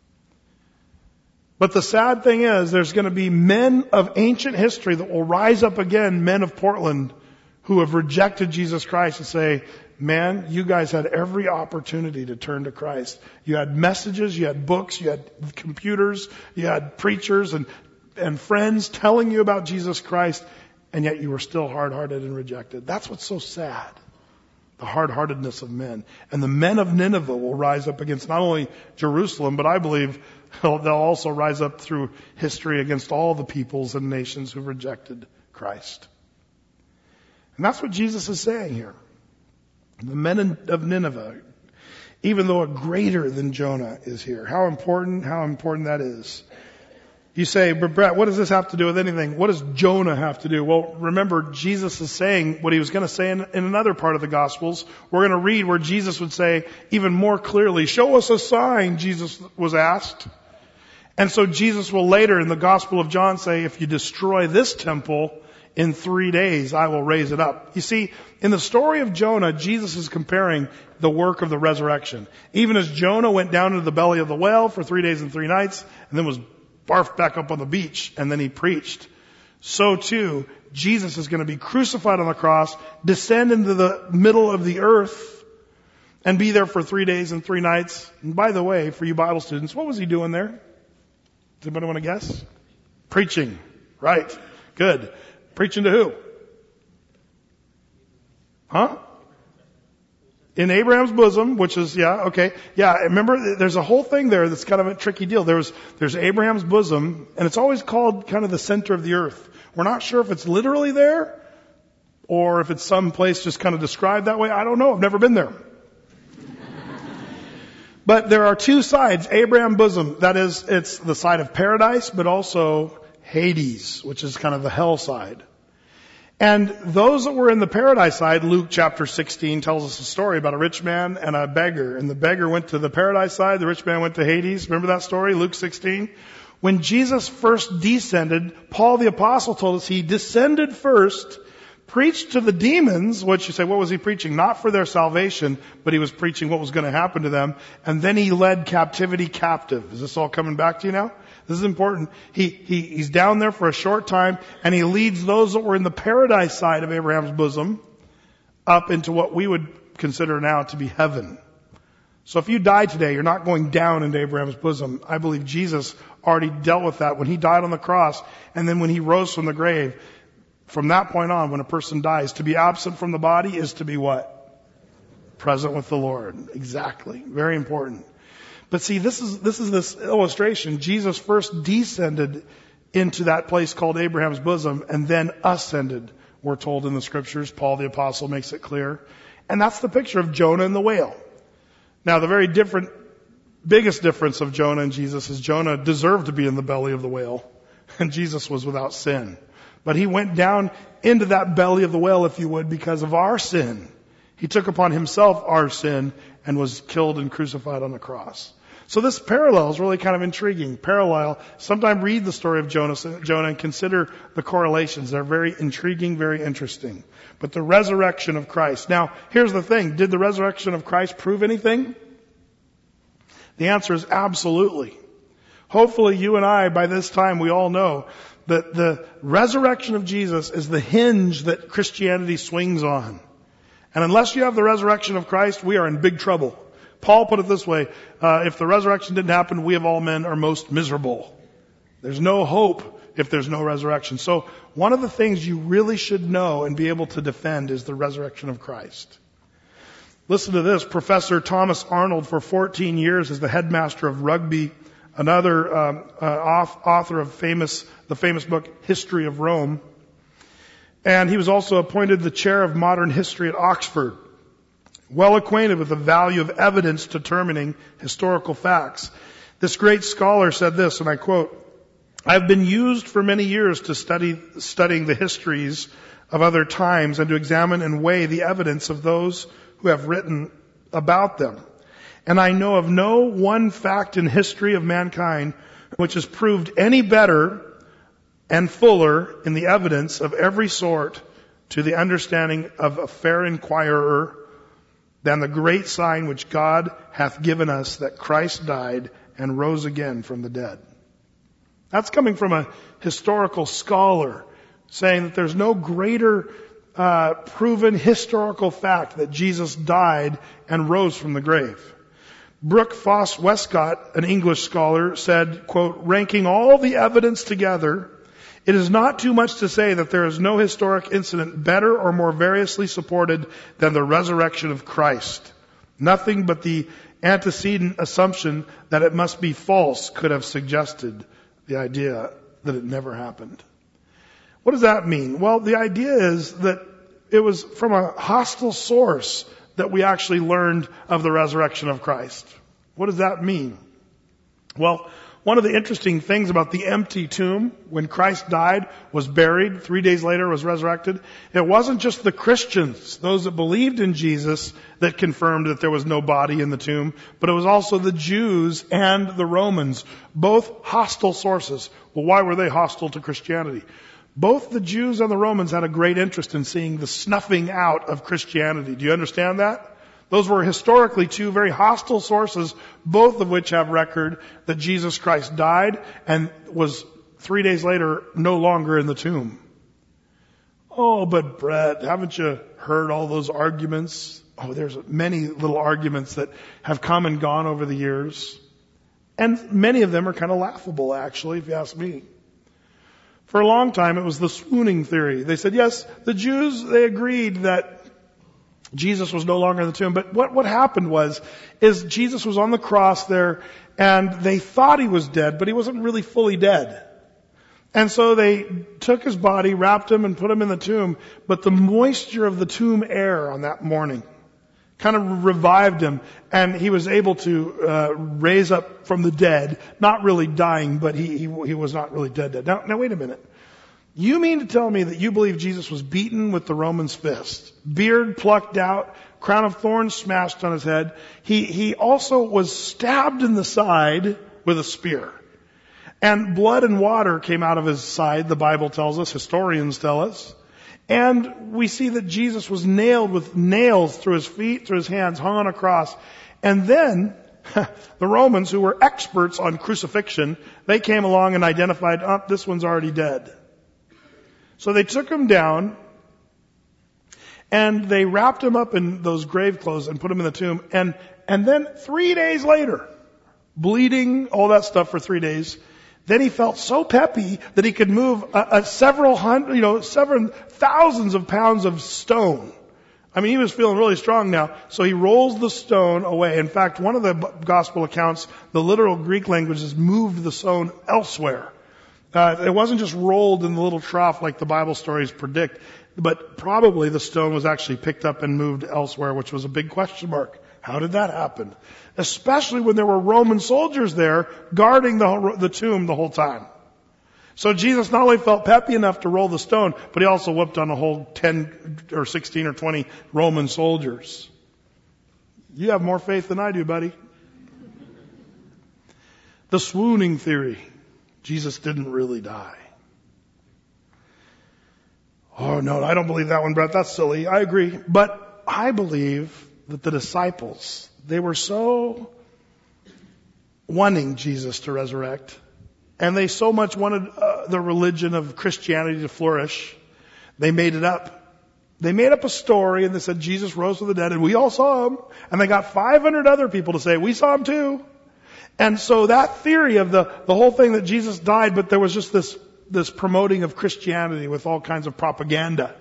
But the sad thing is, there's going to be men of ancient history that will rise up again, men of Portland, who have rejected Jesus Christ and say, man, you guys had every opportunity to turn to Christ. You had messages, you had books, you had computers, you had preachers and friends telling you about Jesus Christ, and yet you were still hard-hearted and rejected. That's what's so sad. The hard-heartedness of men. And the men of Nineveh will rise up against not only Jerusalem, but I believe they'll also rise up through history against all the peoples and nations who rejected Christ. And that's what Jesus is saying here. The men of Nineveh, even though a greater than Jonah is here. How important that is. You say, but Brett, what does this have to do with anything? What does Jonah have to do? Well, remember, Jesus is saying what he was going to say in another part of the Gospels. We're going to read where Jesus would say even more clearly, show us a sign, Jesus was asked. And so Jesus will later in the Gospel of John say, if you destroy this temple, in 3 days I will raise it up. You see, in the story of Jonah, Jesus is comparing the work of the resurrection. Even as Jonah went down into the belly of the whale for 3 days and 3 nights, and then was barfed back up on the beach, and then he preached. So too, Jesus is going to be crucified on the cross, descend into the middle of the earth, and be there for 3 days and 3 nights. And by the way, for you Bible students, what was he doing there? Does anybody want to guess? Preaching. Right. Good. Preaching to who? Huh? In Abraham's bosom, which is, remember, there's a whole thing there that's kind of a tricky deal. There's Abraham's bosom, and it's always called kind of the center of the earth. We're not sure if it's literally there, or if it's some place just kind of described that way. I don't know. I've never been there. But there are two sides. Abraham's bosom, that is, it's the side of paradise, but also Hades, which is kind of the hell side. And those that were in the paradise side, Luke chapter 16 tells us a story about a rich man and a beggar. And the beggar went to the paradise side, the rich man went to Hades. Remember that story, Luke 16? When Jesus first descended, Paul the apostle told us he descended first, preached to the demons, which you say, what was he preaching? Not for their salvation, but he was preaching what was going to happen to them. And then he led captivity captive. Is this all coming back to you now? This is important. He's down there for a short time, and he leads those that were in the paradise side of Abraham's bosom up into what we would consider now to be heaven. So if you die today, you're not going down into Abraham's bosom. I believe Jesus already dealt with that when he died on the cross, and then when he rose from the grave. From that point on, when a person dies, to be absent from the body is to be what? Present with the Lord. Exactly. Very important. But see, this is this illustration. Jesus first descended into that place called Abraham's bosom and then ascended, we're told in the scriptures. Paul the apostle makes it clear. And that's the picture of Jonah and the whale. Now, the biggest difference of Jonah and Jesus is Jonah deserved to be in the belly of the whale, and Jesus was without sin. But he went down into that belly of the whale, if you would, because of our sin. He took upon himself our sin and was killed and crucified on the cross. So this parallel is really kind of intriguing. Sometime read the story of Jonah and consider the correlations. They're very intriguing, very interesting. But the resurrection of Christ. Now, here's the thing. Did the resurrection of Christ prove anything? The answer is absolutely. Hopefully you and I, by this time, we all know that the resurrection of Jesus is the hinge that Christianity swings on. And unless you have the resurrection of Christ, we are in big trouble. Paul put it this way, if the resurrection didn't happen, we of all men are most miserable. There's no hope if there's no resurrection. So one of the things you really should know and be able to defend is the resurrection of Christ. Listen to this. Professor Thomas Arnold, for 14 years, is the headmaster of rugby, another author of the famous book History of Rome. And he was also appointed the chair of modern history at Oxford. Well acquainted with the value of evidence determining historical facts. This great scholar said this, and I quote, I've been used for many years to studying the histories of other times and to examine and weigh the evidence of those who have written about them. And I know of no one fact in history of mankind which has proved any better and fuller in the evidence of every sort to the understanding of a fair inquirer than the great sign which God hath given us, that Christ died and rose again from the dead. That's coming from a historical scholar saying that there's no greater proven historical fact that Jesus died and rose from the grave. Brooke Foss Westcott, an English scholar, said, quote, ranking all the evidence together, it is not too much to say that there is no historic incident better or more variously supported than the resurrection of Christ. Nothing but the antecedent assumption that it must be false could have suggested the idea that it never happened. What does that mean? Well, the idea is that it was from a hostile source that we actually learned of the resurrection of Christ. What does that mean? Well, one of the interesting things about the empty tomb when Christ died, was buried, 3 days later was resurrected, it wasn't just the Christians, those that believed in Jesus, that confirmed that there was no body in the tomb, but it was also the Jews and the Romans, both hostile sources. Well, why were they hostile to Christianity? Both the Jews and the Romans had a great interest in seeing the snuffing out of Christianity. Do you understand that? Those were historically two very hostile sources, both of which have record that Jesus Christ died and was 3 days later no longer in the tomb. Oh, but Brett, haven't you heard all those arguments? Oh, there's many little arguments that have come and gone over the years. And many of them are kind of laughable, actually, if you ask me. For a long time, it was the swooning theory. They said, yes, the Jews, they agreed that Jesus was no longer in the tomb. But what happened is Jesus was on the cross there, and they thought he was dead, but he wasn't really fully dead. And so they took his body, wrapped him, and put him in the tomb. But the moisture of the tomb air on that morning kind of revived him, and he was able to raise up from the dead, not really dying, but he was not really dead. Now wait a minute. You mean to tell me that you believe Jesus was beaten with the Roman's fist, beard plucked out, crown of thorns smashed on his head? He also was stabbed in the side with a spear. And blood and water came out of his side, the Bible tells us, historians tell us. And we see that Jesus was nailed with nails through his feet, through his hands, hung on a cross. And then the Romans, who were experts on crucifixion, they came along and identified, oh, this one's already dead. So they took him down and they wrapped him up in those grave clothes and put him in the tomb. And then 3 days later, bleeding, all that stuff for 3 days, then he felt so peppy that he could move several thousands of pounds of stone. I mean, he was feeling really strong now. So he rolls the stone away. In fact, one of the gospel accounts, the literal Greek language is moved the stone elsewhere. It wasn't just rolled in the little trough like the Bible stories predict, but probably the stone was actually picked up and moved elsewhere, which was a big question mark. How did that happen? Especially when there were Roman soldiers there guarding the tomb the whole time. So Jesus not only felt peppy enough to roll the stone, but he also whooped on a whole 10 or 16 or 20 Roman soldiers. You have more faith than I do, buddy. The swooning theory. Jesus didn't really die. Oh no, I don't believe that one, Brett. That's silly. I agree. But I believe that the disciples, they were so wanting Jesus to resurrect, and they so much wanted the religion of Christianity to flourish, they made it up. They made up a story and they said Jesus rose from the dead and we all saw him. And they got 500 other people to say, we saw him too. And so that theory of the whole thing that Jesus died, but there was just this promoting of Christianity with all kinds of propaganda.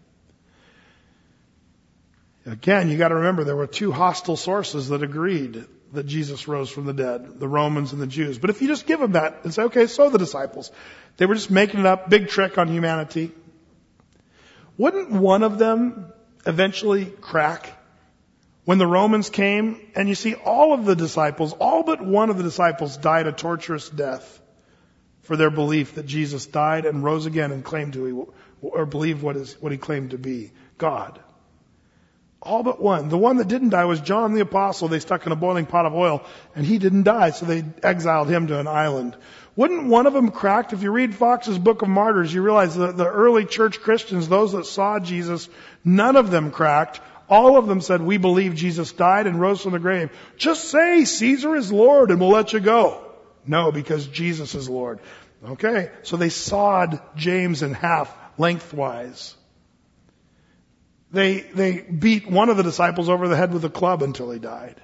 Again, you got to remember there were two hostile sources that agreed that Jesus rose from the dead, the Romans and the Jews. But if you just give them that and say, okay, so the disciples, they were just making it up, big trick on humanity. Wouldn't one of them eventually crack? When the Romans came, and you see all of the disciples, all but one of the disciples died a torturous death. for their belief that Jesus died and rose again and claimed to, or believed what he claimed to be, God. All but one. The one that didn't die was John the Apostle. They stuck in a boiling pot of oil, and he didn't die, so they exiled him to an island. Wouldn't one of them cracked? If you read Fox's Book of Martyrs, you realize that the early church Christians, those that saw Jesus, none of them cracked. All of them said, we believe Jesus died and rose from the grave. Just say Caesar is Lord and we'll let you go. No, because Jesus is Lord. Okay, so they sawed James in half lengthwise. They beat one of the disciples over the head with a club until he died.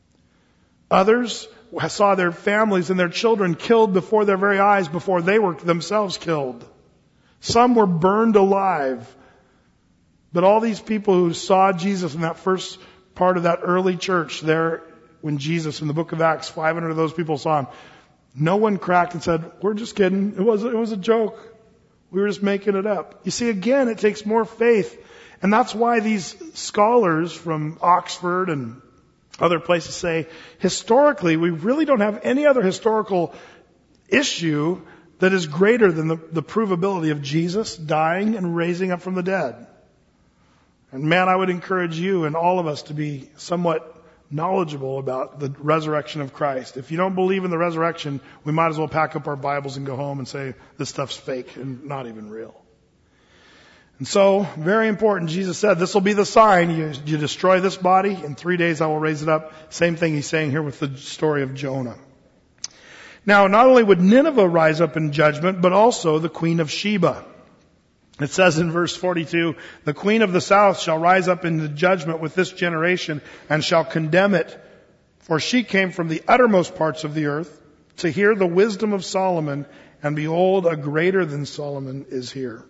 Others saw their families and their children killed before their very eyes before they were themselves killed. Some were burned alive. But all these people who saw Jesus in that first part of that early church there, when Jesus in the book of Acts, 500 of those people saw him, no one cracked and said, we're just kidding. It was a joke. We were just making it up. You see, again, it takes more faith. And that's why these scholars from Oxford and other places say, historically, we really don't have any other historical issue that is greater than the provability of Jesus dying and raising up from the dead. And man, I would encourage you and all of us to be somewhat knowledgeable about the resurrection of Christ. If you don't believe in the resurrection, we might as well pack up our Bibles and go home and say, this stuff's fake and not even real. And so, very important, Jesus said, this will be the sign. You destroy this body, in 3 days I will raise it up. Same thing he's saying here with the story of Jonah. Now, not only would Nineveh rise up in judgment, but also the Queen of Sheba. It says in verse 42, the Queen of the South shall rise up in the judgment with this generation and shall condemn it. For she came from the uttermost parts of the earth to hear the wisdom of Solomon, and behold, a greater than Solomon is here.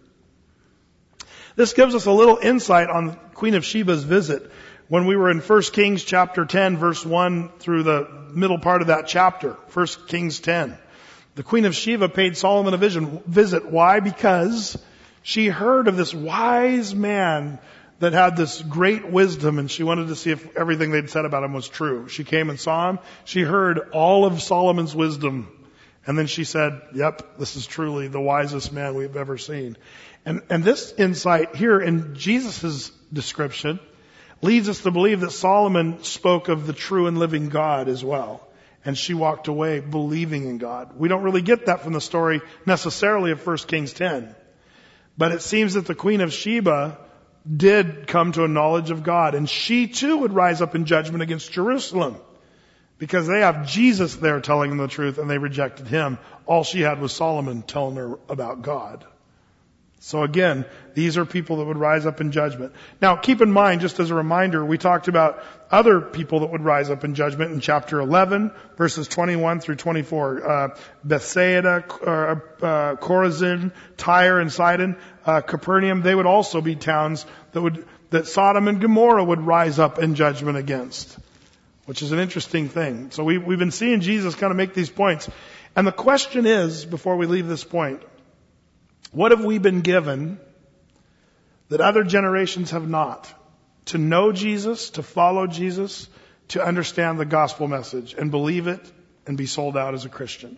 This gives us a little insight on Queen of Sheba's visit. When we were in 1 Kings chapter 10, verse 1 through the middle part of that chapter, 1 Kings 10. The Queen of Sheba paid Solomon a visit. Why? Because she heard of this wise man that had this great wisdom, and she wanted to see if everything they'd said about him was true. She came and saw him. She heard all of Solomon's wisdom. And then she said, yep, this is truly the wisest man we've ever seen. And this insight here in Jesus' description leads us to believe that Solomon spoke of the true and living God as well. And she walked away believing in God. We don't really get that from the story necessarily of 1 Kings 10. But it seems that the Queen of Sheba did come to a knowledge of God. And she too would rise up in judgment against Jerusalem. Because they have Jesus there telling them the truth and they rejected him. All she had was Solomon telling her about God. So again, these are people that would rise up in judgment. Now keep in mind, just as a reminder, we talked about other people that would rise up in judgment in chapter 11, verses 21 through 24. Bethsaida, Chorazin, Tyre and Sidon, Capernaum, they would also be towns that Sodom and Gomorrah would rise up in judgment against. Which is an interesting thing. So we've been seeing Jesus kind of make these points. And the question is, before we leave this point, what have we been given that other generations have not? To know Jesus, to follow Jesus, to understand the gospel message and believe it and be sold out as a Christian.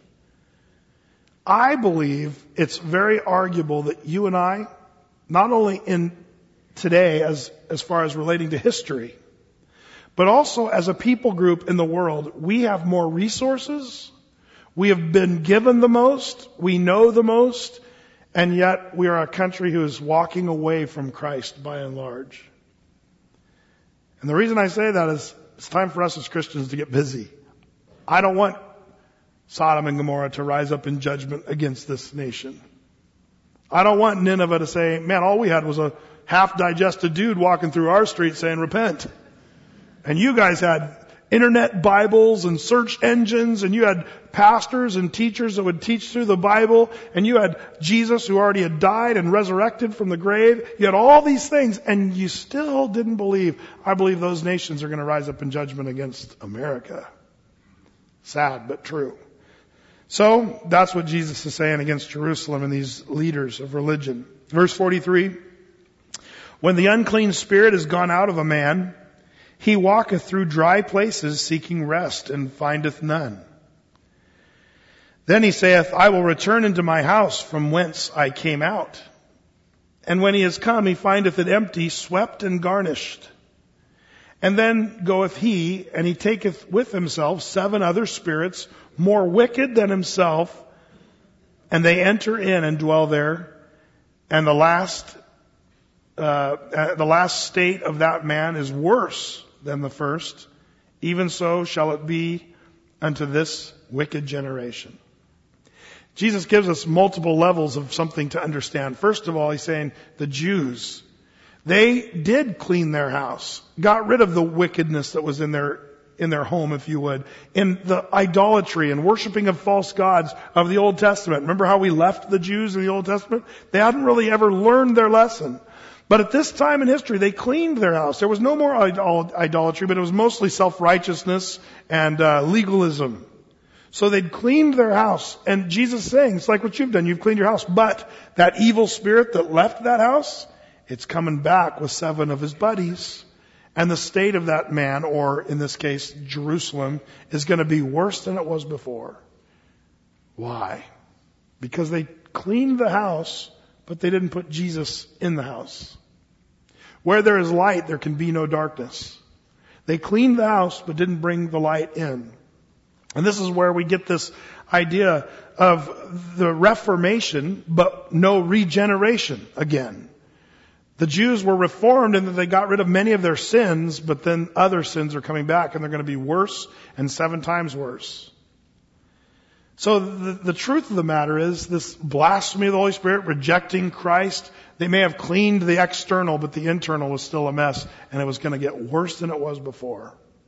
I believe it's very arguable that you and I, not only in today as far as relating to history, but also as a people group in the world, we have more resources, we have been given the most, we know the most, and yet we are a country who is walking away from Christ by and large. And the reason I say that is it's time for us as Christians to get busy. I don't want Sodom and Gomorrah to rise up in judgment against this nation. I don't want Nineveh to say, man, all we had was a half-digested dude walking through our street saying, repent. And you guys had internet Bibles and search engines, and you had pastors and teachers that would teach through the Bible, and you had Jesus who already had died and resurrected from the grave. You had all these things, and you still didn't believe. I believe those nations are going to rise up in judgment against America. Sad, but true. So, that's what Jesus is saying against Jerusalem and these leaders of religion. Verse 43, when the unclean spirit is gone out of a man, he walketh through dry places seeking rest and findeth none. Then he saith, I will return into my house from whence I came out. And when he is come, he findeth it empty, swept and garnished. And then goeth he, and he taketh with himself 7 other spirits, more wicked than himself, and they enter in and dwell there. And the last state of that man is worse than the first. Even so shall it be unto this wicked generation. Jesus gives us multiple levels of something to understand. First of all, he's saying the Jews, they did clean their house, got rid of the wickedness that was in their home, if you would, in the idolatry and worshiping of false gods of the Old Testament. Remember how we left the Jews in the Old Testament? They hadn't really ever learned their lesson. But at this time in history, they cleaned their house. There was no more idolatry, but it was mostly self-righteousness and legalism. So they'd cleaned their house. And Jesus is saying, it's like what you've done. You've cleaned your house. But that evil spirit that left that house, it's coming back with 7 of his buddies. And the state of that man, or in this case, Jerusalem, is going to be worse than it was before. Why? Because they cleaned the house, but they didn't put Jesus in the house. Where there is light, there can be no darkness. They cleaned the house, but didn't bring the light in. And this is where we get this idea of the Reformation, but no regeneration again. The Jews were reformed in that they got rid of many of their sins, but then other sins are coming back, and they're going to be worse and 7 times worse. So the truth of the matter is this blasphemy of the Holy Spirit, rejecting Christ, they may have cleaned the external, but the internal was still a mess, and it was going to get worse than it was before.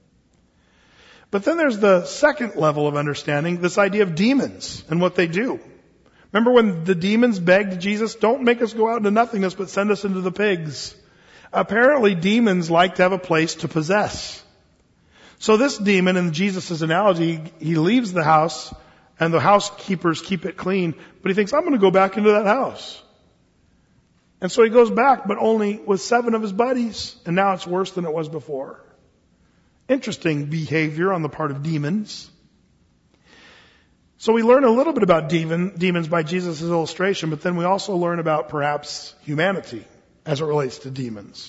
But then there's the second level of understanding, this idea of demons and what they do. Remember when the demons begged Jesus, don't make us go out into nothingness, but send us into the pigs. Apparently demons like to have a place to possess. So this demon, in Jesus' analogy, he leaves the house, and the housekeepers keep it clean, but he thinks, I'm going to go back into that house. And so he goes back, but only with 7 of his buddies, and now it's worse than it was before. Interesting behavior on the part of demons. So we learn a little bit about demons by Jesus' illustration, but then we also learn about perhaps humanity as it relates to demons.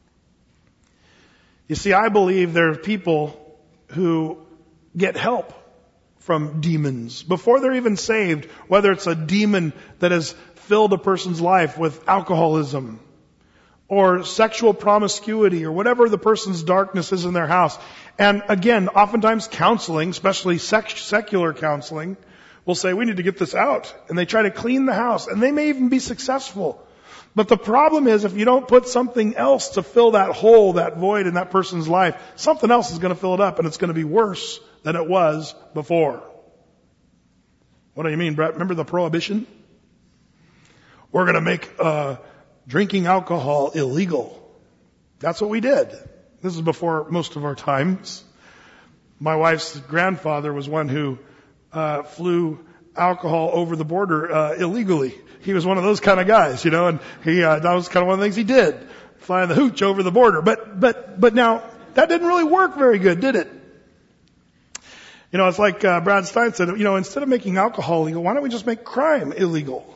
You see, I believe there are people who get help from demons before they're even saved, whether it's a demon that has filled a person's life with alcoholism or sexual promiscuity or whatever the person's darkness is in their house. And again, oftentimes counseling, especially secular counseling, will say, we need to get this out. And they try to clean the house, and they may even be successful. But the problem is, if you don't put something else to fill that hole, that void in that person's life, something else is going to fill it up, and it's going to be worse than it was before. What do you mean, Brett? Remember the prohibition? We're going to make drinking alcohol illegal. That's what we did. This is before most of our times. My wife's grandfather was one who flew alcohol over the border illegally. He was one of those kind of guys, you know, and that was kind of one of the things he did, flying the hooch over the border. But now that didn't really work very good, did it? You know, it's like Brad Stein said, you know, instead of making alcohol illegal, why don't we just make crime illegal?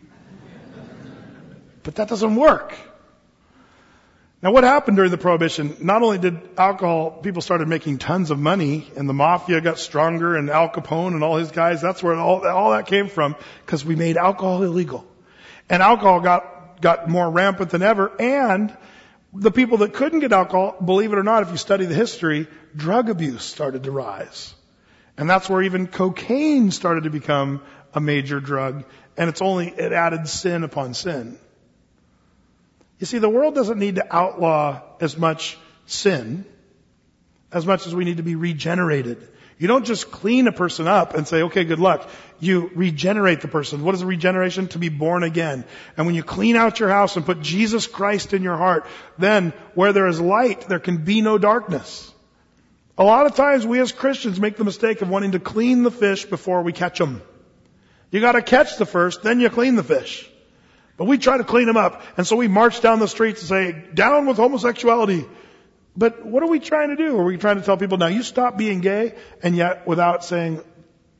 But that doesn't work. Now what happened during the Prohibition? Not only did people started making tons of money, and the mafia got stronger, and Al Capone and all his guys, that's where all that came from, because we made alcohol illegal. And alcohol got more rampant than ever, and the people that couldn't get alcohol, believe it or not, if you study the history, drug abuse started to rise. And that's where even cocaine started to become a major drug, and it added sin upon sin. You see, the world doesn't need to outlaw as much sin as much as we need to be regenerated. You don't just clean a person up and say, okay, good luck. You regenerate the person. What is regeneration? To be born again. And when you clean out your house and put Jesus Christ in your heart, then where there is light, there can be no darkness. A lot of times we as Christians make the mistake of wanting to clean the fish before we catch them. You got to catch the first, then you clean the fish. But we try to clean them up. And so we march down the streets and say, down with homosexuality. But what are we trying to do? Are we trying to tell people, now you stop being gay, and yet without saying,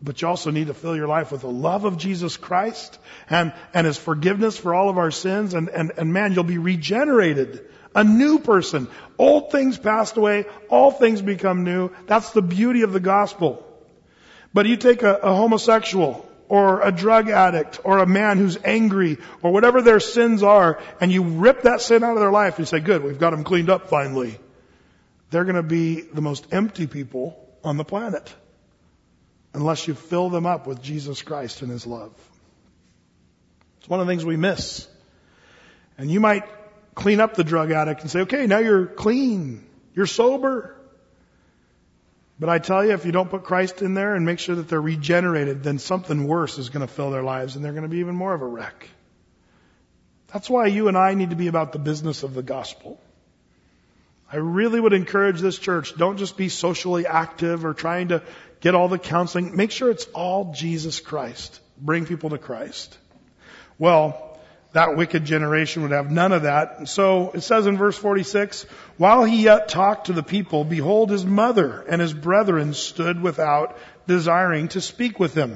But you also need to fill your life with the love of Jesus Christ and His forgiveness for all of our sins. And man, you'll be regenerated. A new person. Old things passed away. All things become new. That's the beauty of the gospel. But you take a homosexual or a drug addict or a man who's angry or whatever their sins are, and you rip that sin out of their life and you say, good, we've got them cleaned up finally. They're going to be the most empty people on the planet unless you fill them up with Jesus Christ and His love. It's one of the things we miss. And you might clean up the drug addict and say, okay, now you're clean. You're sober. But I tell you, if you don't put Christ in there and make sure that they're regenerated, then something worse is going to fill their lives and they're going to be even more of a wreck. That's why you and I need to be about the business of the gospel. I really would encourage this church, don't just be socially active or trying to get all the counseling. Make sure it's all Jesus Christ. Bring people to Christ. Well, that wicked generation would have none of that. And so it says in verse 46, while he yet talked to the people, behold, his mother and his brethren stood without, desiring to speak with him.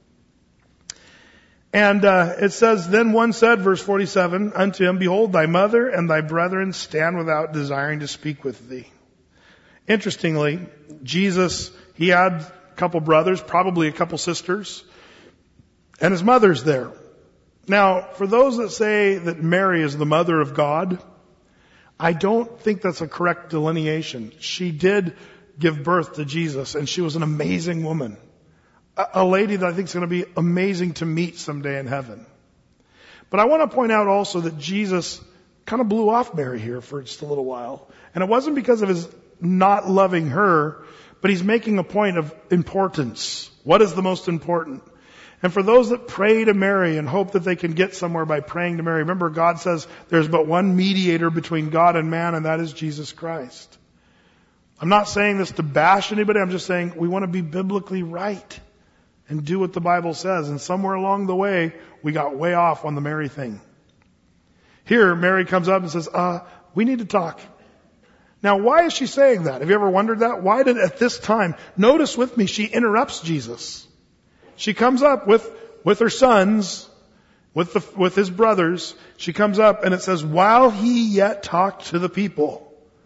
And it says, then one said, verse 47, unto him, behold, thy mother and thy brethren stand without, desiring to speak with thee. Interestingly, Jesus, he had a couple brothers, probably a couple sisters, and his mother's there. Now, for those that say that Mary is the mother of God, I don't think that's a correct delineation. She did give birth to Jesus, and she was an amazing woman. A lady that I think is going to be amazing to meet someday in heaven. But I want to point out also that Jesus kind of blew off Mary here for just a little while. And it wasn't because of his not loving her, but he's making a point of importance. What is the most important? And for those that pray to Mary and hope that they can get somewhere by praying to Mary, remember God says there's but one mediator between God and man, and that is Jesus Christ. I'm not saying this to bash anybody. I'm just saying we want to be biblically right and do what the Bible says. And somewhere along the way, we got way off on the Mary thing. Here, Mary comes up and says, we need to talk. Now, why is she saying that? Have you ever wondered that? Why did at this time, notice with me, she interrupts Jesus. She comes up with her sons, with his brothers. She comes up and it says, while he yet talked to the people.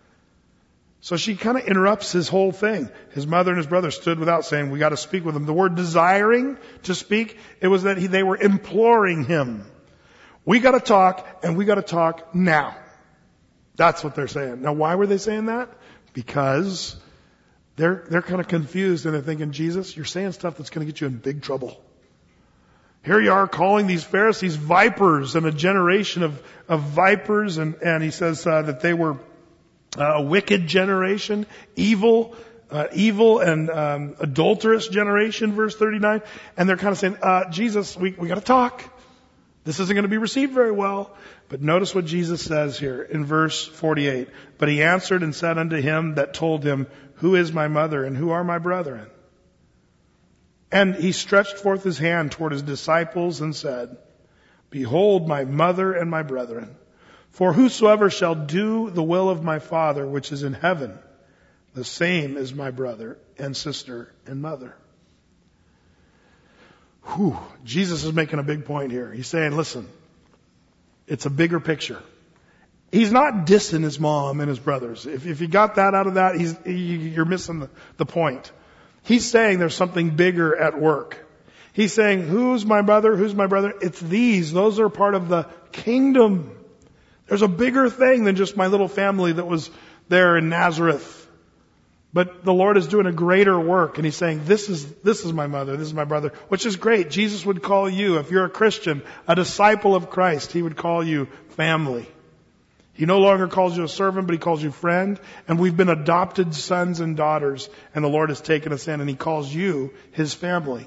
So she kind of interrupts his whole thing. His mother and his brother stood without, saying, we got to speak with him. The word desiring to speak, it was that they were imploring him. We got to talk, and we got to talk now. That's what they're saying. Now, why were they saying that? Because they're kind of confused and they're thinking, Jesus, you're saying stuff that's going to get you in big trouble. Here you are calling these Pharisees vipers and a generation of vipers. And he says that they were a wicked generation, evil and adulterous generation, verse 39. And they're kind of saying, Jesus, we got to talk. This isn't going to be received very well. But notice what Jesus says here in verse 48. But he answered and said unto him that told him, who is my mother and who are my brethren? And he stretched forth his hand toward his disciples and said, behold my mother and my brethren. For whosoever shall do the will of my Father which is in heaven, the same is my brother and sister and mother. Whew. Jesus is making a big point here. He's saying, listen, it's a bigger picture. He's not dissing his mom and his brothers. If you got that out of that, you're missing the point. He's saying there's something bigger at work. He's saying, who's my mother? Who's my brother? It's these. Those are part of the kingdom. There's a bigger thing than just my little family that was there in Nazareth. But the Lord is doing a greater work, and He's saying, this is my mother, this is my brother, which is great. Jesus would call you, if you're a Christian, a disciple of Christ, He would call you family. He no longer calls you a servant, but He calls you friend. And we've been adopted sons and daughters, and the Lord has taken us in, and He calls you His family.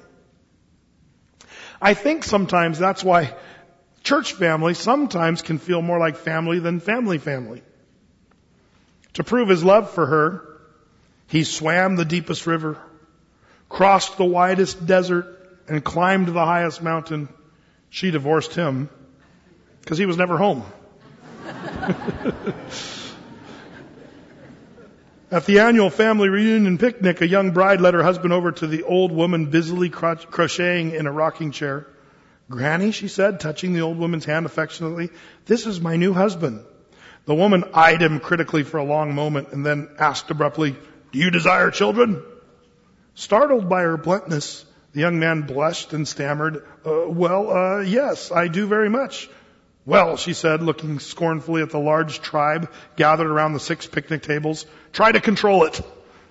I think sometimes that's why church family sometimes can feel more like family than family. To prove His love for her, He swam the deepest river, crossed the widest desert, and climbed the highest mountain. She divorced him because he was never home. At the annual family reunion picnic, a young bride led her husband over to the old woman busily crocheting in a rocking chair. "Granny," she said, touching the old woman's hand affectionately, "this is my new husband." The woman eyed him critically for a long moment and then asked abruptly, "Do you desire children?" Startled by her bluntness, the young man blushed and stammered, yes, I do very much." "Well," she said, looking scornfully at the large tribe gathered around the 6 picnic tables, "try to control it."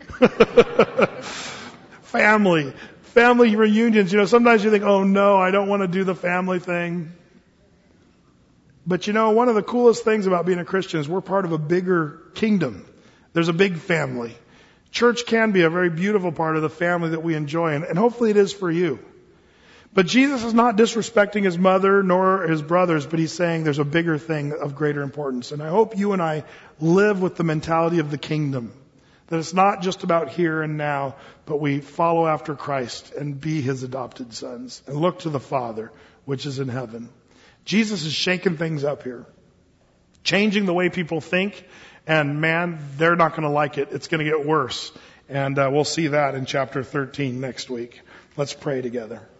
Family reunions, sometimes you think, oh no, I don't want to do the family thing. But one of the coolest things about being a Christian is we're part of a bigger kingdom. There's a big family. Church can be a very beautiful part of the family that we enjoy, and hopefully it is for you. But Jesus is not disrespecting his mother nor his brothers, but he's saying there's a bigger thing of greater importance. And I hope you and I live with the mentality of the kingdom. That it's not just about here and now, but we follow after Christ and be his adopted sons and look to the Father, which is in heaven. Jesus is shaking things up here, changing the way people think, and man, they're not going to like it. It's going to get worse. And we'll see that in chapter 13 next week. Let's pray together.